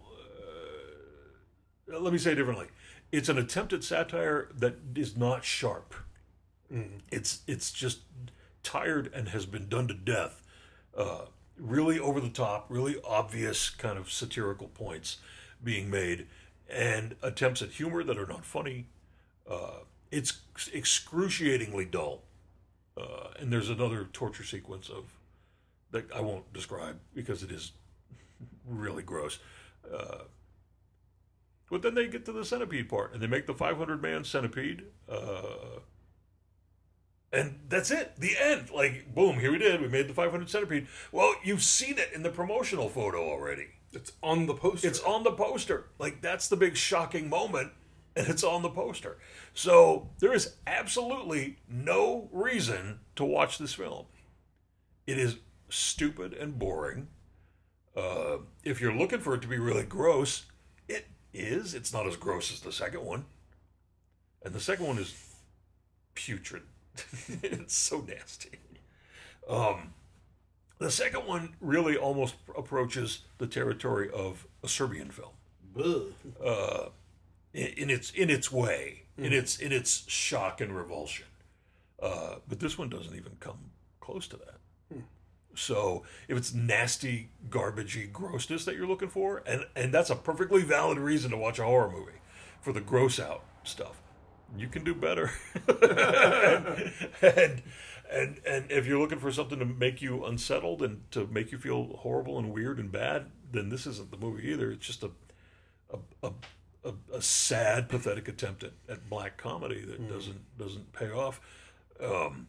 Uh, let me say it differently. It's an attempt at satire that is not sharp. Mm. It's it's just tired and has been done to death. Uh, really over the top, really obvious kind of satirical points being made, and attempts at humor that are not funny. Uh, it's excruciatingly dull. Uh, and there's another torture sequence of that I won't describe because it is really gross. Uh, but then they get to the centipede part, and they make the five hundred man centipede, uh, and that's it. The end. Like, boom, here we did. We made the five hundred centipede. Well, you've seen it in the promotional photo already. It's on the poster. It's on the poster. Like, that's the big shocking moment, and it's on the poster. So there is absolutely no reason to watch this film. It is stupid and boring. Uh, if you're looking for it to be really gross, it is. It's not as gross as the second one. And the second one is putrid. It's so nasty. Um, the second one really almost approaches the territory of a Serbian film. Uh, in, in its in its way, mm. in its in its shock and revulsion. Uh, but this one doesn't even come close to that. Mm. So if it's nasty, garbagey grossness that you're looking for, and, and that's a perfectly valid reason to watch a horror movie, for the gross out stuff, you can do better. and, and and and if you're looking for something to make you unsettled and to make you feel horrible and weird and bad, then this isn't the movie either. It's just a a a, a, a sad, pathetic attempt at, at black comedy that mm. doesn't doesn't pay off. Um,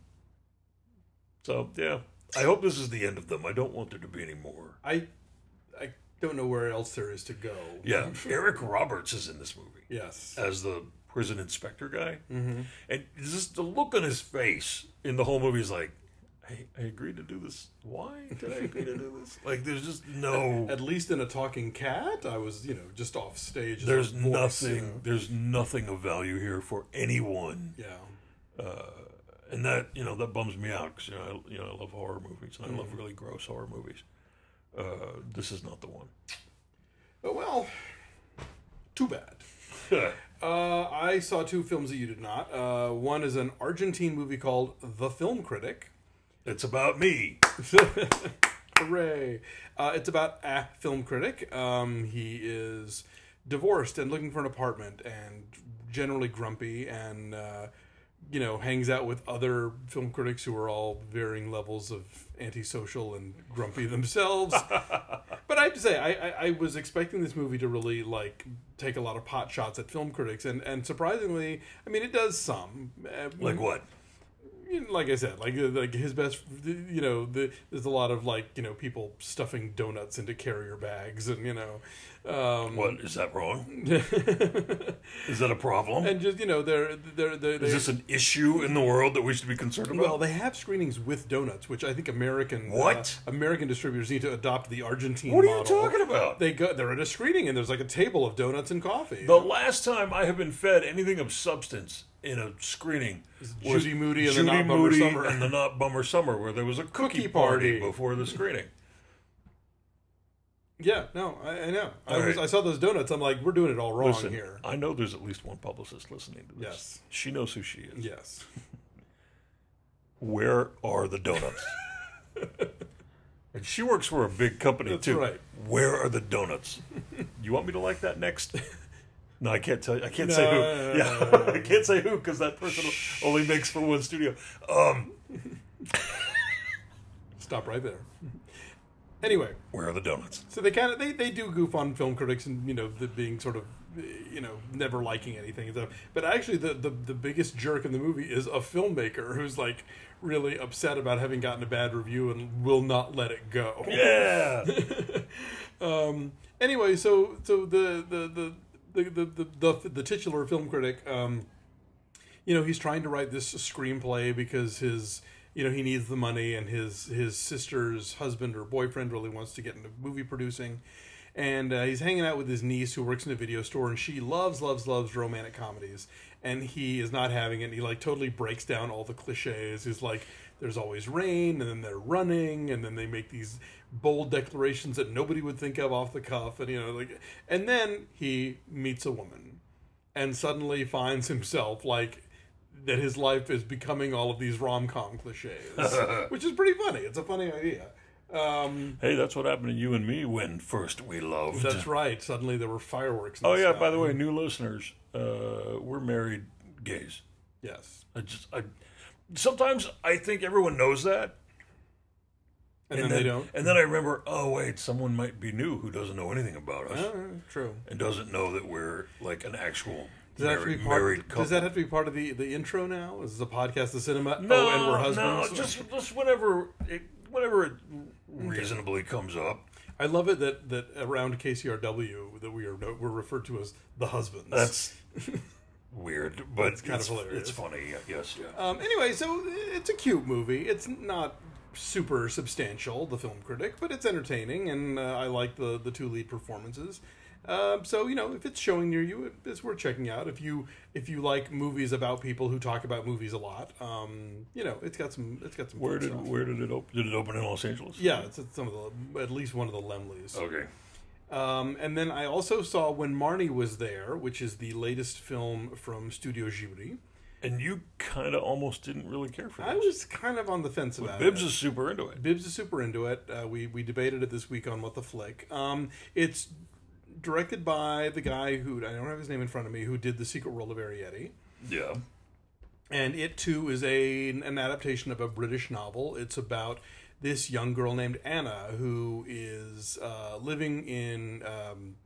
so yeah. I hope this is the end of them. I don't want there to be any more. I I don't know where else there is to go. Yeah, Eric Roberts is in this movie. Yes. As the prison inspector guy. Mm-hmm. And just the look on his face in the whole movie is like, I, I agreed to do this. Why did I agree to do this? Like, there's just no... At, at least in A Talking Cat, I was, you know, just off stage. As there's a voice, nothing, you know? there's nothing of value here for anyone. Yeah. Uh... And that, you know, that bums me out because, you know, I, you know, I love horror movies and I love really gross horror movies. Uh, this is not the one. Oh, well, too bad. uh, I saw two films that you did not. Uh, one is an Argentine movie called The Film Critic. It's about me. Hooray. Uh, it's about a film critic. Um, he is divorced and looking for an apartment and generally grumpy and, uh, you know, hangs out with other film critics who are all varying levels of antisocial and grumpy themselves. But I have to say, I, I, I was expecting this movie to really, like, take a lot of pot shots at film critics. And, and surprisingly, I mean, it does some. Like what? Like I said, like like his best, you know, the, there's a lot of like, you know, people stuffing donuts into carrier bags, and you know, um, what is that wrong? Is that a problem? And just you know, they're they're, they're is this an issue in the world that we should be concerned about? Well, they have screenings with donuts, which I think American what uh, American distributors need to adopt the Argentine. What are model. you talking about? They go, they're at a screening, and there's like a table of donuts and coffee. The last time I have been fed anything of substance in a screening was Judy Moody and Judy the Not Bummer Moody Summer. and the Not Bummer Summer, where there was a cookie, Cookie party. party. before the screening. Yeah, no, I, I know. I, was, right. I saw those donuts. I'm like, we're doing it all wrong Listen, here. I know there's at least one publicist listening to this. Yes. She knows who she is. Yes. Where are the donuts? And she works for a big company, That's too. right. Where are the donuts? You want me to like that next? No, I can't tell you. I can't No, say who. no, no, Yeah, no, no, no. I can't say who because that person only makes for one studio. Um, Stop right there. Anyway, where are the donuts? so they kind of they, they do goof on film critics and you know the, being sort of you know never liking anything and stuff. But actually, the, the the biggest jerk in the movie is a filmmaker who's like really upset about having gotten a bad review and will not let it go. Yeah. um. Anyway, so so the the the. The, the, the, the, the titular film critic, um, you know, he's trying to write this screenplay because his, you know, he needs the money and his, his sister's husband or boyfriend really wants to get into movie producing. And uh, he's hanging out with his niece who works in a video store, and she loves, loves, loves romantic comedies. And he is not having it. And he, like, totally breaks down all the cliches. He's like, there's always rain, and then they're running, and then they make these bold declarations that nobody would think of off the cuff. And, you know, like, and then he meets a woman and suddenly finds himself, like, that his life is becoming all of these rom-com cliches, which is pretty funny. It's a funny idea. Um, hey, that's what happened to you and me when first we loved. That's right. Suddenly there were fireworks. In Oh the yeah. sky. By the way, new listeners, uh, we're married gays. Yes. I just, I sometimes I think everyone knows that, And, then, they don't. And then I remember, oh wait, someone might be new who doesn't know anything about us Oh, true. and doesn't know that we're like an actual Does that, have to married, be part, married couple. does that have to be part of the, the intro now? Is this a podcast of cinema? No, oh, and we're husbands? no, just just whenever it, whenever it reasonably comes up. I love it that, that around K C R W that we are we're referred to as the husbands. That's weird, but It's kind of hilarious. It's funny, I guess. Yeah. Um, anyway, so it's a cute movie. It's not super substantial, The Film Critic, but it's entertaining, and uh, I like the, the two lead performances. Um, so you know, if it's showing near you, it's worth checking out. If you if you like movies about people who talk about movies a lot, um, you know, it's got some it's got some. Where good did stuff. where did it open? Did it open in Los Angeles? Yeah, it's at some of the at least one of the Lemleys. Okay. Um, and then I also saw When Marnie Was There, which is the latest film from Studio Ghibli. And you kind of almost didn't really care for this. I was kind of on the fence about Bibbs it. is super into it. Bibbs is super into it. Uh, we we debated it this week on What the Flick. Um, it's directed by the guy who I don't have his name in front of me, who did The Secret World of Arrietty. Yeah. And it too is a an adaptation of a British novel. It's about this young girl named Anna who is uh, living in um,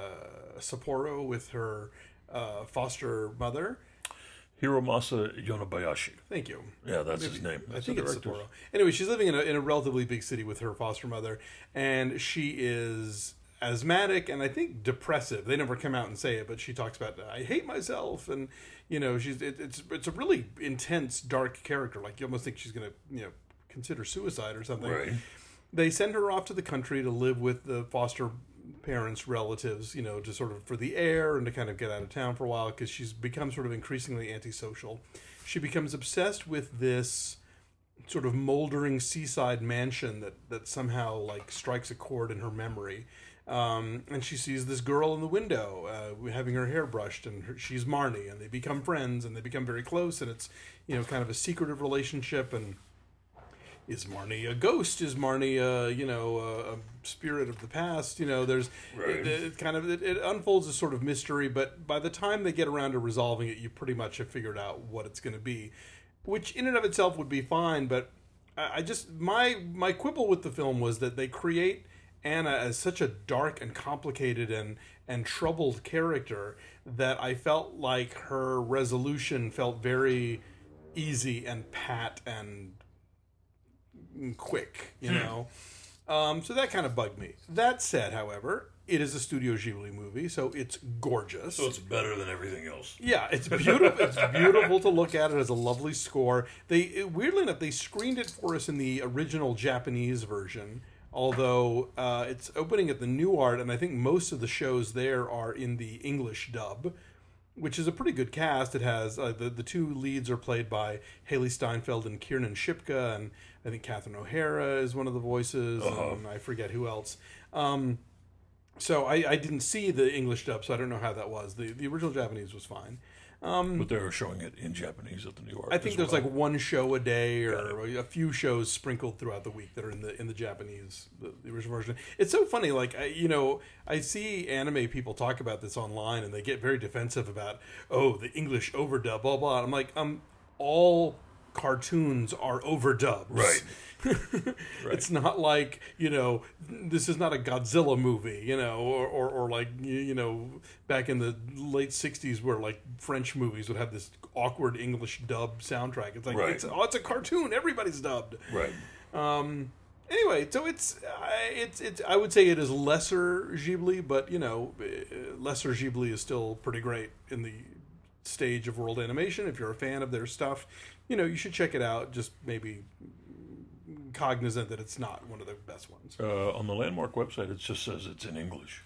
uh, Sapporo with her uh, foster mother. Hiromasa Yonebayashi. Thank you. Yeah, that's his name. I That's think the it's director's. Sapporo. Anyway, she's living in a in a relatively big city with her foster mother, and she is asthmatic and I think depressive. They never come out and say it, but she talks about I hate myself, and you know she's it, it's it's a really intense, dark character. Like you almost think she's gonna you know consider suicide or something. Right. They send her off to the country to live with the foster parents, relatives, you know, to sort of for the air and to kind of get out of town for a while because she's become sort of increasingly antisocial. She becomes obsessed with this sort of moldering seaside mansion that that somehow like strikes a chord in her memory. Um, and she sees this girl in the window uh, having her hair brushed, and her, she's Marnie, and they become friends, and they become very close, and it's, you know, kind of a secretive relationship. And is Marnie a ghost? Is Marnie a, you know, a, a spirit of the past? You know, there's right. it, it kind of it, it unfolds as sort of mystery, but by the time they get around to resolving it, you pretty much have figured out what it's going to be, which in and of itself would be fine. But I, I just my my quibble with the film was that they create Anna as such a dark and complicated and and troubled character that I felt like her resolution felt very easy and pat and quick, you know. Um, so that kind of bugged me. That said, however, it is a Studio Ghibli movie, so it's gorgeous. So it's better than everything else. Yeah, it's beautiful. It's beautiful to look at. It has a lovely score. They it, weirdly enough, they screened it for us in the original Japanese version. Although uh, it's opening at the New Art, and I think most of the shows there are in the English dub, which is a pretty good cast. It has uh, the the two leads are played by Haley Steinfeld and Kiernan Shipka, and I think Catherine O'Hara is one of the voices, uh-huh. and I forget who else. Um, so I, I didn't see the English dub, so I don't know how that was. The the original Japanese was fine. Um, but they're showing it in Japanese at the New Art. I think there's well. like one show a day, or a few shows sprinkled throughout the week that are in the in the Japanese, the, the original version. It's so funny, like I, you know, I see anime people talk about this online, and they get very defensive about, oh, the English overdub, blah blah. I'm like, um, all cartoons are overdubbed, right? right? It's not like, you know, this is not a Godzilla movie, you know, or, or, or like, you know, back in the late sixties where like French movies would have this awkward English dub soundtrack. It's like, right. it's, oh, it's a cartoon. Everybody's dubbed. Right. Um, anyway, so it's, I, it's, it's, I would say it is lesser Ghibli, but, you know, lesser Ghibli is still pretty great in the stage of world animation. If you're a fan of their stuff, you know, you should check it out. Just maybe cognizant that it's not one of the best ones. Uh, on the Landmark website, it just says it's in English.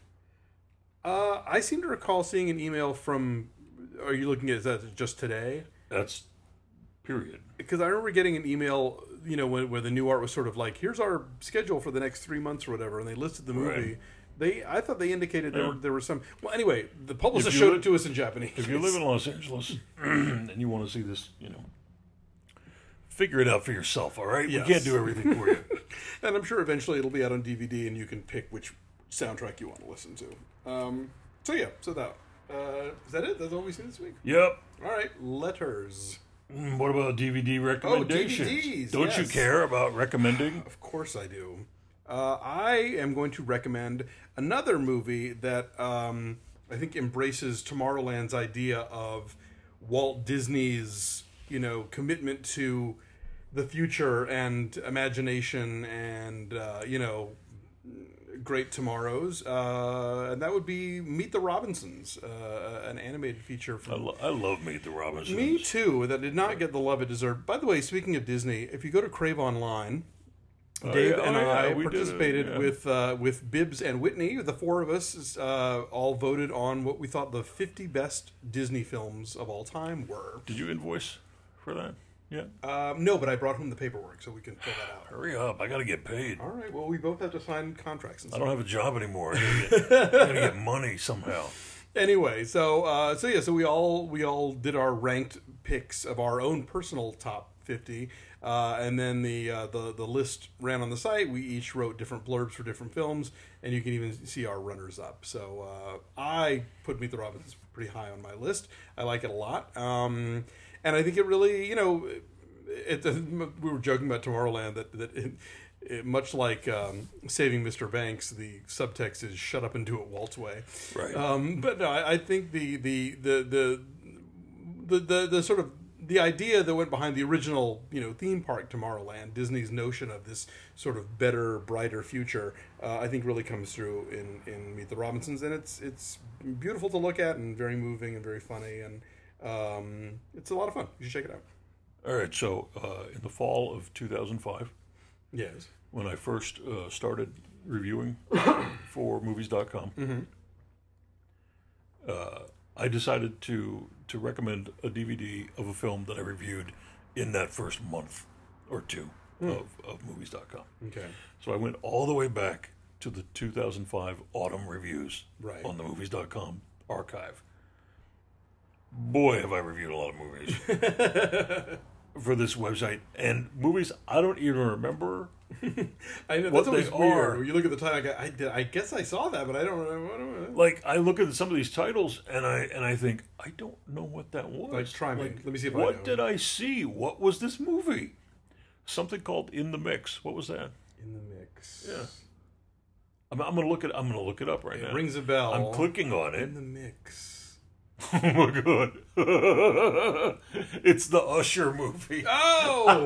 Uh, I seem to recall seeing an email from. Are you looking at that just today? That's period. Because I remember getting an email, you know, when, where the New Art was sort of like, "Here's our schedule for the next three months or whatever," and they listed the movie. Right. They, I thought they indicated there, yeah. were, there were some. Well, anyway, the publisher showed li- it to us in Japanese. If you live in Los Angeles and you want to see this, you know, figure it out for yourself. All right, yes. We can't do everything for you. And I'm sure eventually it'll be out on D V D, and you can pick which soundtrack you want to listen to. Um, so yeah, so that uh, is that it? That's all we've seen this week. Yep. All right, letters. Mm, what about D V D recommendations? Oh, D V Ds. Don't yes. you care about recommending? Of course I do. Uh, I am going to recommend another movie that um, I think embraces Tomorrowland's idea of Walt Disney's, you know, commitment to the future and imagination and, uh, you know, great tomorrows. Uh, and that would be Meet the Robinsons, uh, an animated feature from... I, lo- I love Meet the Robinsons. Me too. That did not get the love it deserved. By the way, speaking of Disney, if you go to Crave Online... Oh, Dave yeah. and oh, yeah. I we participated yeah. with uh, with Bibbs and Whitney. The four of us uh, all voted on what we thought the fifty best Disney films of all time were. Did you invoice for that? Yeah. Um, no, but I brought home the paperwork so we can fill that out. Hurry up! I got to get paid. All right. Well, we both have to sign contracts. And I stuff. don't have a job anymore. I gotta get, I gotta get money somehow. Anyway, so uh, so yeah, so we all we all did our ranked picks of our own personal top fifty. Uh, and then the, uh, the the list ran on the site. We each wrote different blurbs for different films, and you can even see our runners up. So uh, I put Meet the Robinsons pretty high on my list. I like it a lot, um, and I think it really, you know, it, it, we were joking about Tomorrowland that that it, it, much like um, Saving Mister Banks, the subtext is "Shut up and do it Walt's way." Right. Um, but no, I, I think the the the the the the, the sort of the idea that went behind the original, you know, theme park Tomorrowland, Disney's notion of this sort of better, brighter future, uh, I think really comes through in, in Meet the Robinsons, and it's it's beautiful to look at and very moving and very funny, and um, it's a lot of fun. You should check it out. All right, so uh, in the fall of two thousand five, yes, when I first uh, started reviewing for movies dot com, mm-hmm. uh, I decided to to recommend a D V D of a film that I reviewed in that first month or two mm. of, of movies dot com. Okay. So I went all the way back to the two thousand five autumn reviews Right. on the movies dot com archive. Boy, have I reviewed a lot of movies for this website. And movies I don't even remember. I know, what that's always they weird. are. When you look at the title, I, I, I guess I saw that, but I don't remember. I don't remember. Like, I look at some of these titles and I and I think, I don't know what that was. Like, try me. Let me see if I What know. did I see? What was this movie? Something called In the Mix. What was that? In the Mix. Yeah. I'm, I'm gonna look it. I'm gonna look it up right It now. rings a bell. I'm clicking on it. In the Mix. Oh my god! It's the Usher movie. Oh!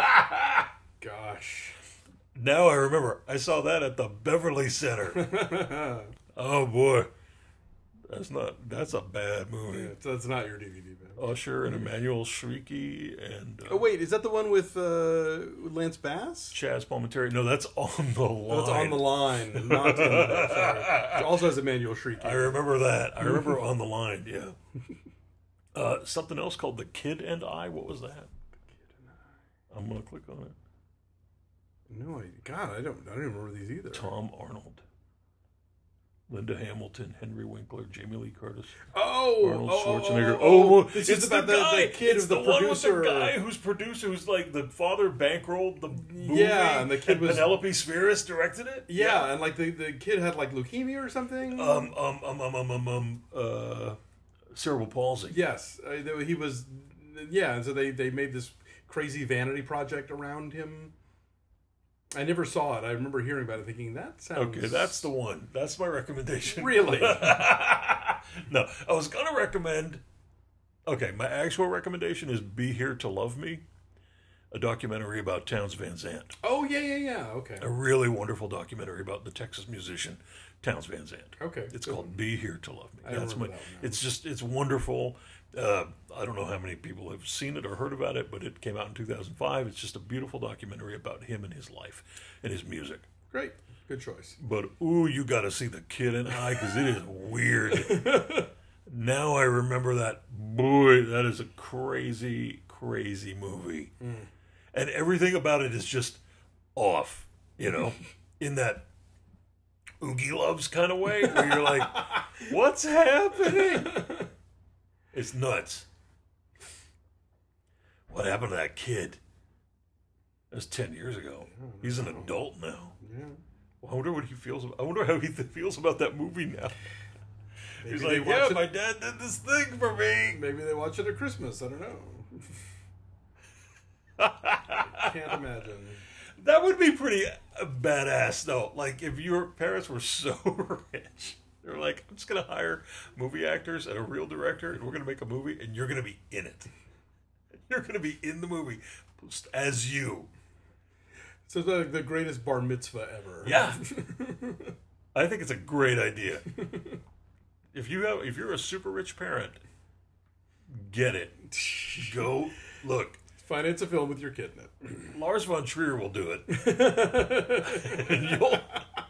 Gosh. Now I remember. I saw that at the Beverly Center. Oh boy, that's not. That's a bad movie. Yeah, so that's not your D V D, man. Usher and Emmanuel Shrieky and uh, Oh wait, is that the one with uh, Lance Bass? Chaz Palminteri. No, that's on the line. That's on the line, not in the mix. Sorry. It also has Emmanuel Shrieky. I remember that. I remember on the line. Yeah. Uh, something else called The Kid and I. What was that? The Kid and I. I'm gonna click on it. No, I, God, I don't. I don't even remember these either. Tom Arnold, Linda Hamilton, Henry Winkler, Jamie Lee Curtis, Oh, Arnold oh, oh, Schwarzenegger. Oh, oh, Oh, this it's is about the the, guy. the kid it's of the, the producer. one with the guy who's producer, who's like the father bankrolled the movie. Yeah, and the kid was- Penelope Spheris directed it. Yeah, and like the, the kid had like leukemia or something. Um, um, um, um, um, um, um uh, cerebral palsy. Yes, uh, th- he was. Yeah, and so they they made this crazy vanity project around him. I never saw it. I remember hearing about it, thinking that sounds Okay, that's the one. That's my recommendation. Really? No, I was gonna recommend. Okay, my actual recommendation is "Be Here to Love Me," a documentary about Townes Van Zandt. Oh yeah, yeah, yeah. Okay, A really wonderful documentary about the Texas musician Townes Van Zandt. okay. It's Good called one. "Be Here to Love Me." I That's my. remember that one now. It's just it's wonderful. Uh, I don't know how many people have seen it or heard about it, but it came out in two thousand five. It's just a beautiful documentary about him and his life and his music. Great, good choice. But ooh, you got to see The Kid and I because it is weird. Now I remember that. Boy, that is a crazy, crazy movie, Mm. and everything about it is just off. You know, in that Oogie Loves kind of way, where you're like, "What's happening?" It's nuts. What happened to that kid? That was ten years ago. He's an adult now. Yeah. I wonder what he feels. About, I wonder how he th- feels about that movie now. Maybe He's they like, watch yeah, it- my dad did this thing for me. Maybe they watch it at Christmas. I don't know. I can't imagine. That would be pretty uh, badass, though. Like, if your parents were so rich, they were like, I'm just going to hire movie actors and a real director, and we're going to make a movie, and you're going to be in it. You're going to be in the movie as you. So it's like the greatest bar mitzvah ever. Yeah. I think it's a great idea. If you have, if you're a super rich parent, get it. Go look. Finance a film with your kid in it. Lars von Trier will do it. And you'll.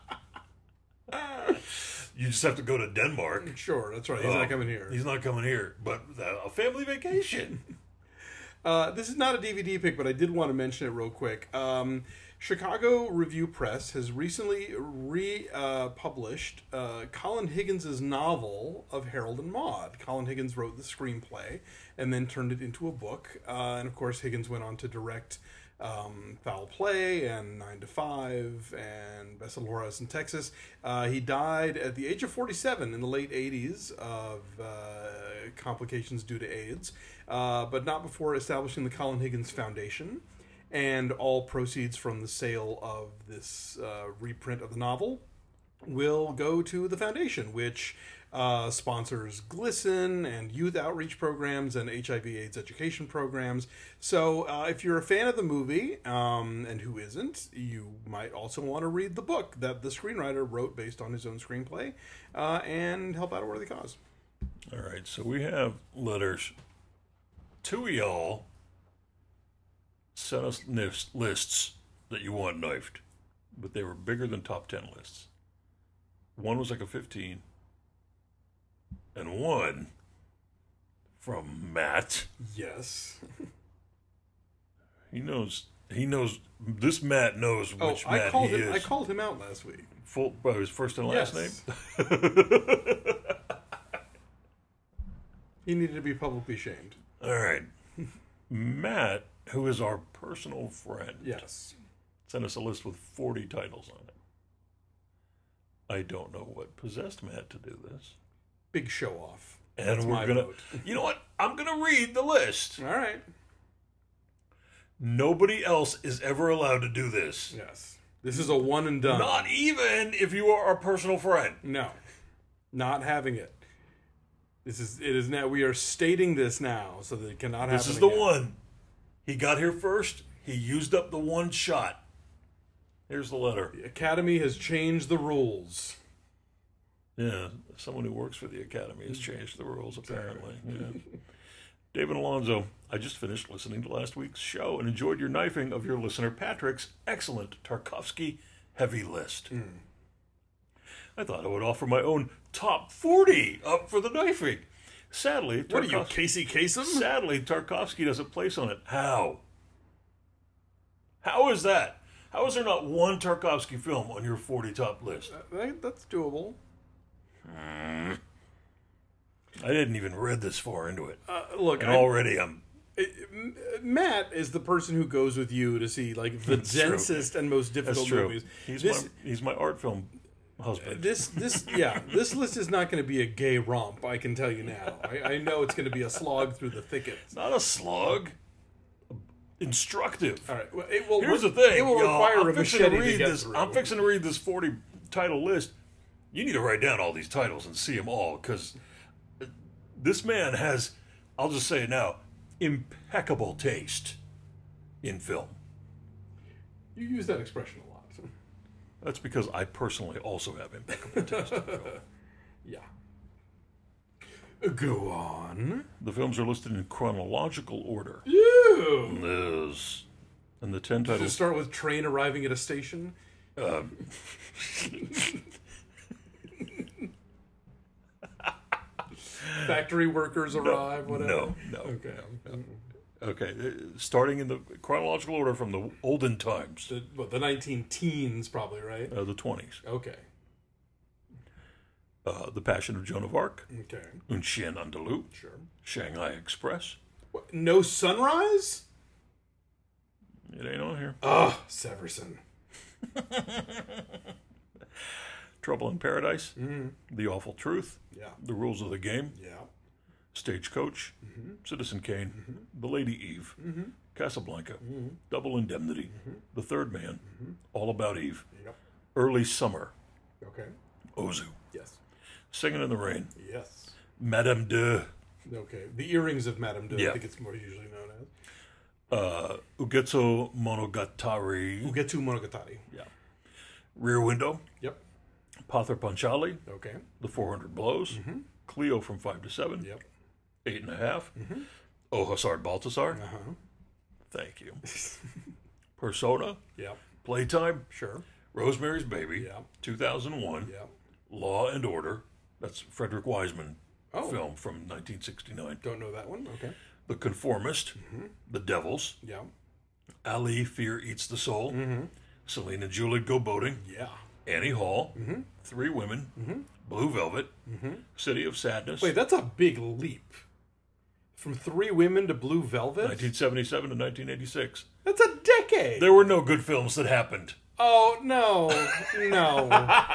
You just have to go to Denmark. Sure, that's right. He's Oh, not coming here. He's not coming here, but uh, a family vacation. Uh, this is not a D V D pick, but I did want to mention it real quick. Um, Chicago Review Press has recently re-published uh, uh, Colin Higgins' novel of Harold and Maude. Colin Higgins wrote the screenplay and then turned it into a book. Uh, and of course, Higgins went on to direct um, Foul Play and Nine to Five and Best Little Whorehouse in Texas. Uh, he died at the age of forty-seven in the late eighties of uh, complications due to AIDS, uh, but not before establishing the Colin Higgins Foundation. And all proceeds from the sale of this uh, reprint of the novel will go to the foundation, which uh, sponsors GLSEN and youth outreach programs and H I V AIDS education programs. So uh, if you're a fan of the movie, um, and who isn't, you might also want to read the book that the screenwriter wrote based on his own screenplay uh, and help out a worthy cause. All right, so we have letters. Two of y'all sent us nis- lists that you want knifed, but they were bigger than top ten lists. One was like a fifteen, and one from Matt. Yes. He knows. He knows this Matt knows Oh, which I Matt called he him. is. I called him out last week. Full by his first and last Yes. name. He needed to be publicly shamed. All right, Matt, who is our personal friend, Yes. sent us a list with forty titles on it. I don't know what possessed Matt to do this. Big show off. And That's we're my gonna, vote. you know what? I'm gonna read the list. All right. Nobody else is ever allowed to do this. Yes. This is a one and done. Not even if you are our personal friend. No. Not having it. This is it is now we are stating this now so that it cannot happen. This is the again. one. He got here first. He used up the one shot. Here's the letter. The Academy has changed the rules. Yeah, someone who works for the Academy has changed the rules, apparently. Yeah. David Alonzo, I just finished listening to last week's show and enjoyed your knifing of your listener Patrick's excellent Tarkovsky heavy list. Mm. I thought I would offer my own top forty up for the knifing. Sadly, What are you, Tarkov- Casey Kasem? Sadly, Tarkovsky doesn't place on it. How? How is that? How is there not one Tarkovsky film on your forty top list? That- That's doable. I didn't even read this far into it. Uh, look, And I, already I'm... M- Matt is the person who goes with you to see like the That's true. densest and most That's difficult true. movies. He's, This, my, he's my art film husband. this, this, yeah, this list is not going to be a gay romp. I can tell you now. I, I know it's going to be a slog through the thickets. Not a slug. Instructive. All right, well, it will. Here's re- the thing. It will y'all. require I'm a fixing to machete to, read get this. through. I'm fixing to read this forty title list. You need to write down all these titles and see them all, because this man has, I'll just say it now, impeccable taste in film. You use that expression a lot. That's because I personally also have impeccable taste in film. Yeah. Go on. The films are listed in chronological order. Ew. Yes. And the ten Does it titles... start with train arriving at a station? Um, Factory workers arrive, whatever. no, no. Okay. no. Okay, uh, starting in the chronological order from the olden times, The, what, the nineteen teens, probably, right? uh, the twenties. Okay. Uh, the Passion of Joan of Arc, Okay. Un Chien Andalou, Sure. Shanghai Express. What, no sunrise? It ain't on here. Ugh, Severson. Trouble in Paradise, Mm-hmm. The Awful Truth, Yeah. The Rules of the Game, Yeah. Stagecoach, Mm-hmm. Citizen Kane, The Lady Eve, Casablanca, Mm-hmm. Double Indemnity, The Third Man, All About Eve, Yep. Early Summer, Okay. Ozu, Yes. Singing in the Rain, Yes. Madame de Okay. The Earrings of Madame de, Yeah. I think it's more usually known as. uh, Ugetsu Monogatari, Ugetu Monogatari. yeah, Rear Window, Yep. Pather Panchali, Okay. The four hundred Blows, Cleo from five to seven, Yep. Eight and a Half, Oh Hussard Balthasar, Uh-huh. thank you, Persona, Yep. Playtime, Sure. Rosemary's Baby, Yeah. two thousand one, Yep. Law and Order, that's Frederick Wiseman Oh. film from nineteen sixty-nine, Don't know that one. Okay. The Conformist, The Devils, Yeah. Ali, Fear Eats the Soul, Mm-hmm. Celine and Juliet Go Boating, Yeah. Annie Hall, Three Women, Blue Velvet, City of Sadness, Wait, that's a big leap. From Three Women to Blue Velvet? nineteen seventy-seven to nineteen eighty-six. That's a decade. There were no good films that happened. Oh, no. No.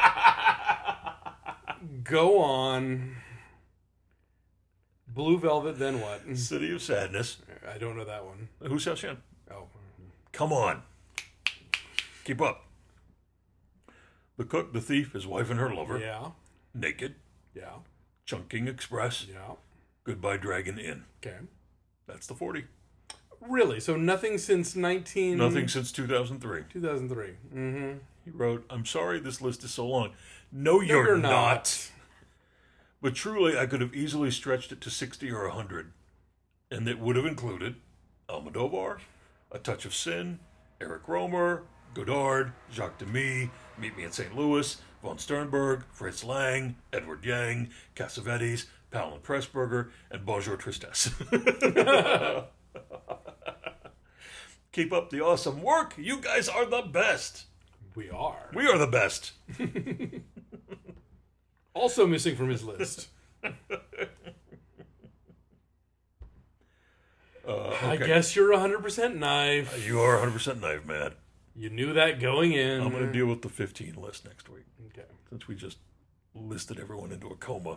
Go on. Blue Velvet, then what? City of Sadness. I don't know that one. Hu Xiaoxian. Oh. Come on. Keep up. The Cook, the Thief, His Wife and Her Lover. Yeah. Naked. Yeah. Chunking Express. Yeah. Goodbye Dragon Inn. Okay. That's the forty. Really? So nothing since nineteen... Nothing since two thousand three. two thousand three. Mm-hmm. He wrote, I'm sorry this list is so long. No, you're, you're not. not. But truly, I could have easily stretched it to sixty or one hundred. And it would have included Almodovar, A Touch of Sin, Eric Romer, Godard, Jacques Demy, Meet Me in Saint Louis, von Sternberg, Fritz Lang, Edward Yang, Cassavetes, Powell and Pressburger, and Bonjour Tristesse. Keep up the awesome work. You guys are the best. We are. We are the best. Also missing from his list. Uh, okay. I guess you're one hundred percent knife. You are one hundred percent knife mad. You knew that going in. I'm going to deal with the fifteen list next week. Okay. Since we just listed everyone into a coma.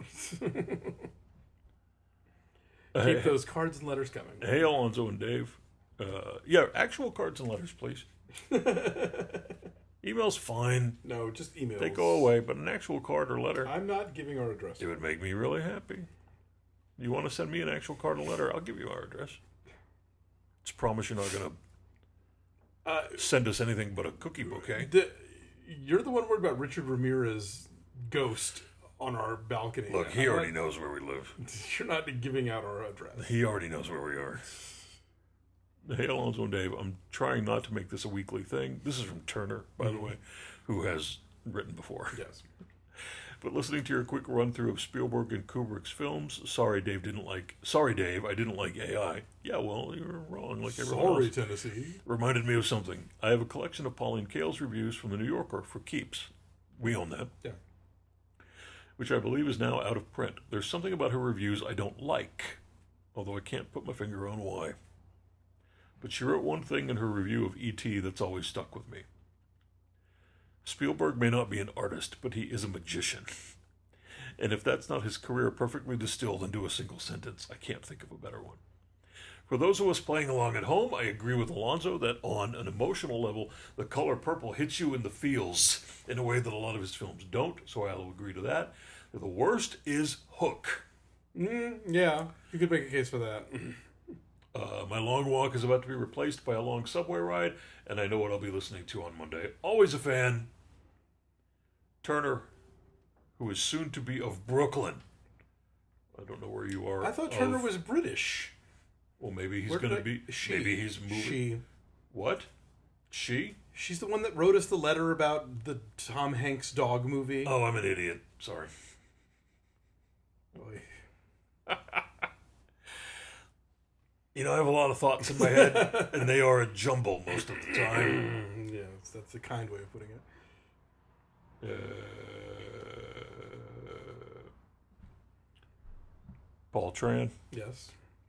Keep those cards and letters coming. Hey, Alonzo and Dave. Uh, yeah, actual cards and letters, please. Email's fine. No, just emails. They go away, but an actual card or letter, I'm not giving our address. it would make me really happy. You want to send me an actual card or letter? I'll give you our address. Just promise you're not going to Uh, send us anything but a cookie bouquet. the, you're the one worried about Richard Ramirez ghost on our balcony. Look, he I'm already not- knows where we live. You're not giving out our address. He already knows where we are. Hey, Alonzo and Dave, I'm trying not to make this a weekly thing. This is from Turner, by the way, who has written before. Yes. But listening to your quick run through of Spielberg and Kubrick's films, sorry Dave didn't like. Sorry Dave, I didn't like A I. Yeah, well, you were wrong, like everyone Sorry, else. Tennessee. Reminded me of something. I have a collection of Pauline Kael's reviews from the New Yorker for keeps. We own that. Yeah. Which I believe is now out of print. There's something about her reviews I don't like, although I can't put my finger on why. But she wrote one thing in her review of E T that's always stuck with me. Spielberg may not be an artist, but he is a magician. And if that's not his career perfectly distilled into a single sentence, I can't think of a better one. For those of us playing along at home, I agree with Alonzo that on an emotional level, The Color Purple hits you in the feels in a way that a lot of his films don't, so I'll agree to that. The worst is Hook. Mm, yeah, you could make a case for that. Uh, my long walk is about to be replaced by a long subway ride, and I know what I'll be listening to on Monday. Always a fan. Turner, who is soon to be of Brooklyn. I don't know where you are. I thought Turner of- was British. Well, maybe he's Where going to did I- be. she, maybe he's moving. She. What? She? She's the one that wrote us the letter about the Tom Hanks dog movie. Oh, I'm an idiot. Sorry. Oy. You know, I have a lot of thoughts in my head, and they are a jumble most of the time. Mm, yes, that's a kind way of putting it. Uh, Paul Tran. Yes.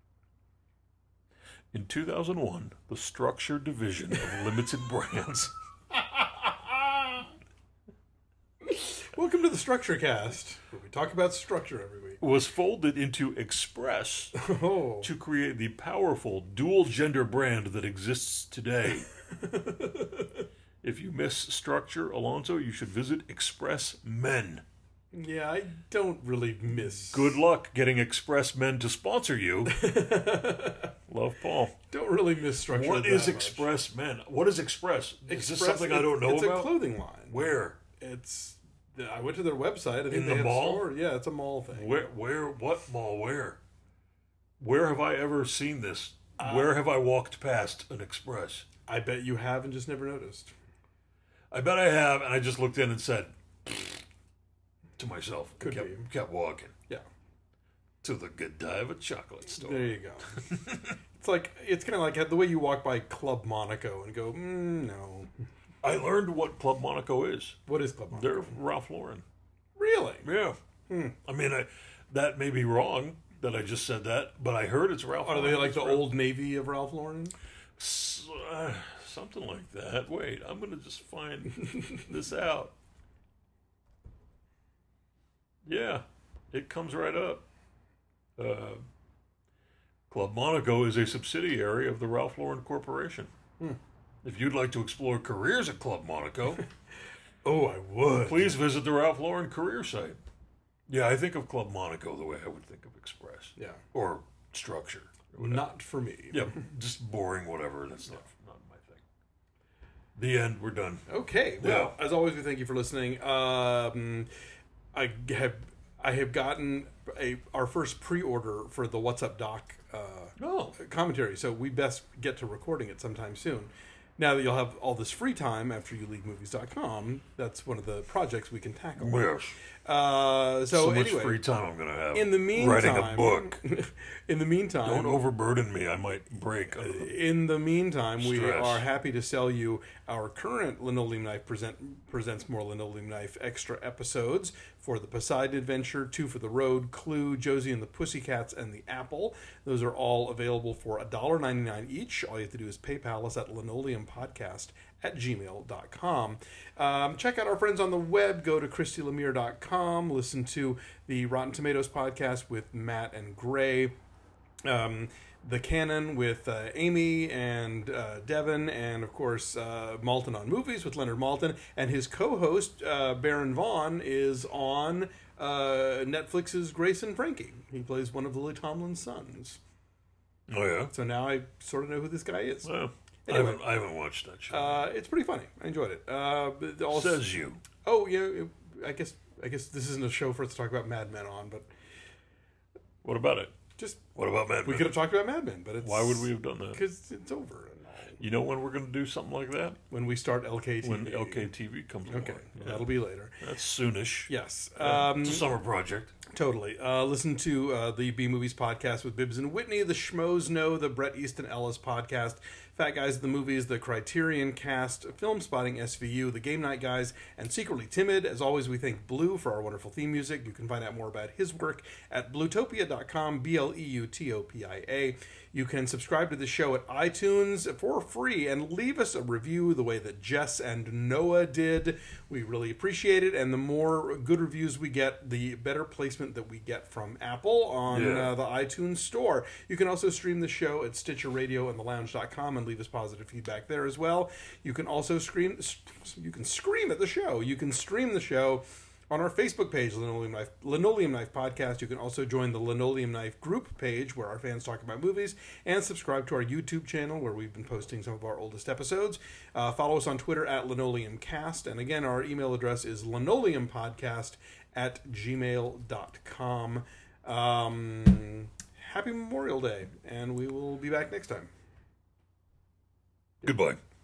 In two thousand one, the Structure Division of Limited Brands. Welcome to the Structure Cast, where we talk about structure every week. Was folded into Express Oh. to create the powerful dual-gender brand that exists today. If you miss Structure, Alonzo, you should visit Express Men. Yeah, I don't really miss. Good luck getting Express Men to sponsor you. Love, Paul. Don't really miss structure. What that is much. Express Men? What is Express? Is this Express- something I don't know it's about? It's a clothing line. Where? It's. I went to their website. I think In they the have mall? A store. Yeah, it's a mall thing. Where? Where? What mall? Where? Where have I ever seen this? Uh, Where have I walked past an Express? I bet you have and just never noticed. I bet I have, and I just looked in and said to myself, and Could kept, be. kept walking Yeah. to the Godiva chocolate store. There you go. It's like it's kind of like the way you walk by Club Monaco and go, mm, no. I learned what Club Monaco is. What is Club Monaco? They're Ralph Lauren. Really? Yeah. Hmm. I mean, I, that may be wrong that I just said that, but I heard it's Ralph Are Lauren. they like the It's Ralph- Old Navy of Ralph Lauren? S- uh, something like that. Wait, I'm going to just find this out. Yeah, it comes right up. Uh, Club Monaco is a subsidiary of the Ralph Lauren Corporation. Hmm. If you'd like to explore careers at Club Monaco, Oh, I would. please visit the Ralph Lauren career site. Yeah, I think of Club Monaco the way I would think of Express. Yeah. Or Structure. Not for me. Yeah, just boring whatever. That's not, not my thing. The end. We're done. Okay. Well, as always, we thank you for listening. Um, I have I have gotten a our first pre-order for the What's Up Doc uh, Oh. commentary, so we best get to recording it sometime soon. now that you'll have all this free time after you leave movies dot com, that's one of the projects we can tackle. Yes. Uh, so, So much anyway, free time I'm going to have. in the meantime, writing a book. in the meantime, Don't overburden me. I might break. in the meantime, we Stress. are happy to sell you our current Linoleum Knife present, presents more Linoleum Knife extra episodes for the Poseidon Adventure, Two for the Road, Clue, Josie and the Pussycats, and the Apple. Those are all available for one dollar ninety-nine each. All you have to do is PayPal us at linoleumpodcast at gmail dot com. Um, check out our friends on the web. Go to christy lemire dot com. Listen to the Rotten Tomatoes podcast with Matt and Gray. Um, the Canon with uh, Amy and uh, Devin, and of course uh, Malton on Movies with Leonard Malton, and his co-host uh, Baron Vaughn is on uh, Netflix's Grace and Frankie. He plays one of Lily Tomlin's sons. Oh, yeah? So now I sort of know who this guy is. Well, Anyway. I, haven't, I haven't watched that show. Uh, it's pretty funny. I enjoyed it. Uh, but also, Says you. oh yeah, it, I guess I guess this isn't a show for us to talk about Mad Men on, but What about it? just What about Mad we Men? could have talked about Mad Men, but it's Why would we have done that? Because it's over and all. You know when we're going to do something like that? When we start L K T V. When L K T V comes along. Okay, Yeah. that'll be later. That's soonish. Yes, Yeah, um, it's a summer project. totally. Uh, listen to uh, the B Movies podcast with Bibbs and Whitney, the Schmoes Know, the Bret Easton Ellis podcast, Fat Guys at the Movies, the Criterion Cast, Film Spotting S V U, the Game Night Guys, and Secretly Timid. As always, we thank Blue for our wonderful theme music. You can find out more about his work at bluetopia dot com, B L E U T O P I A. You can subscribe to the show at iTunes for free and leave us a review the way that Jess and Noah did. We really appreciate it, and the more good reviews we get, the better placement that we get from Apple on Yeah. uh, the iTunes store. You can also stream the show at Stitcher Radio and the lounge dot com and leave us positive feedback there as well. You can also scream you can scream at the show. You can stream the show on our Facebook page, Linoleum Knife, Linoleum Knife Podcast. You can also join the Linoleum Knife group page where our fans talk about movies, and subscribe to our YouTube channel where we've been posting some of our oldest episodes. Uh, follow us on Twitter at LinoleumCast. And again, our email address is linoleumpodcast at gmail dot com. Um, happy Memorial Day, and we will be back next time. Goodbye.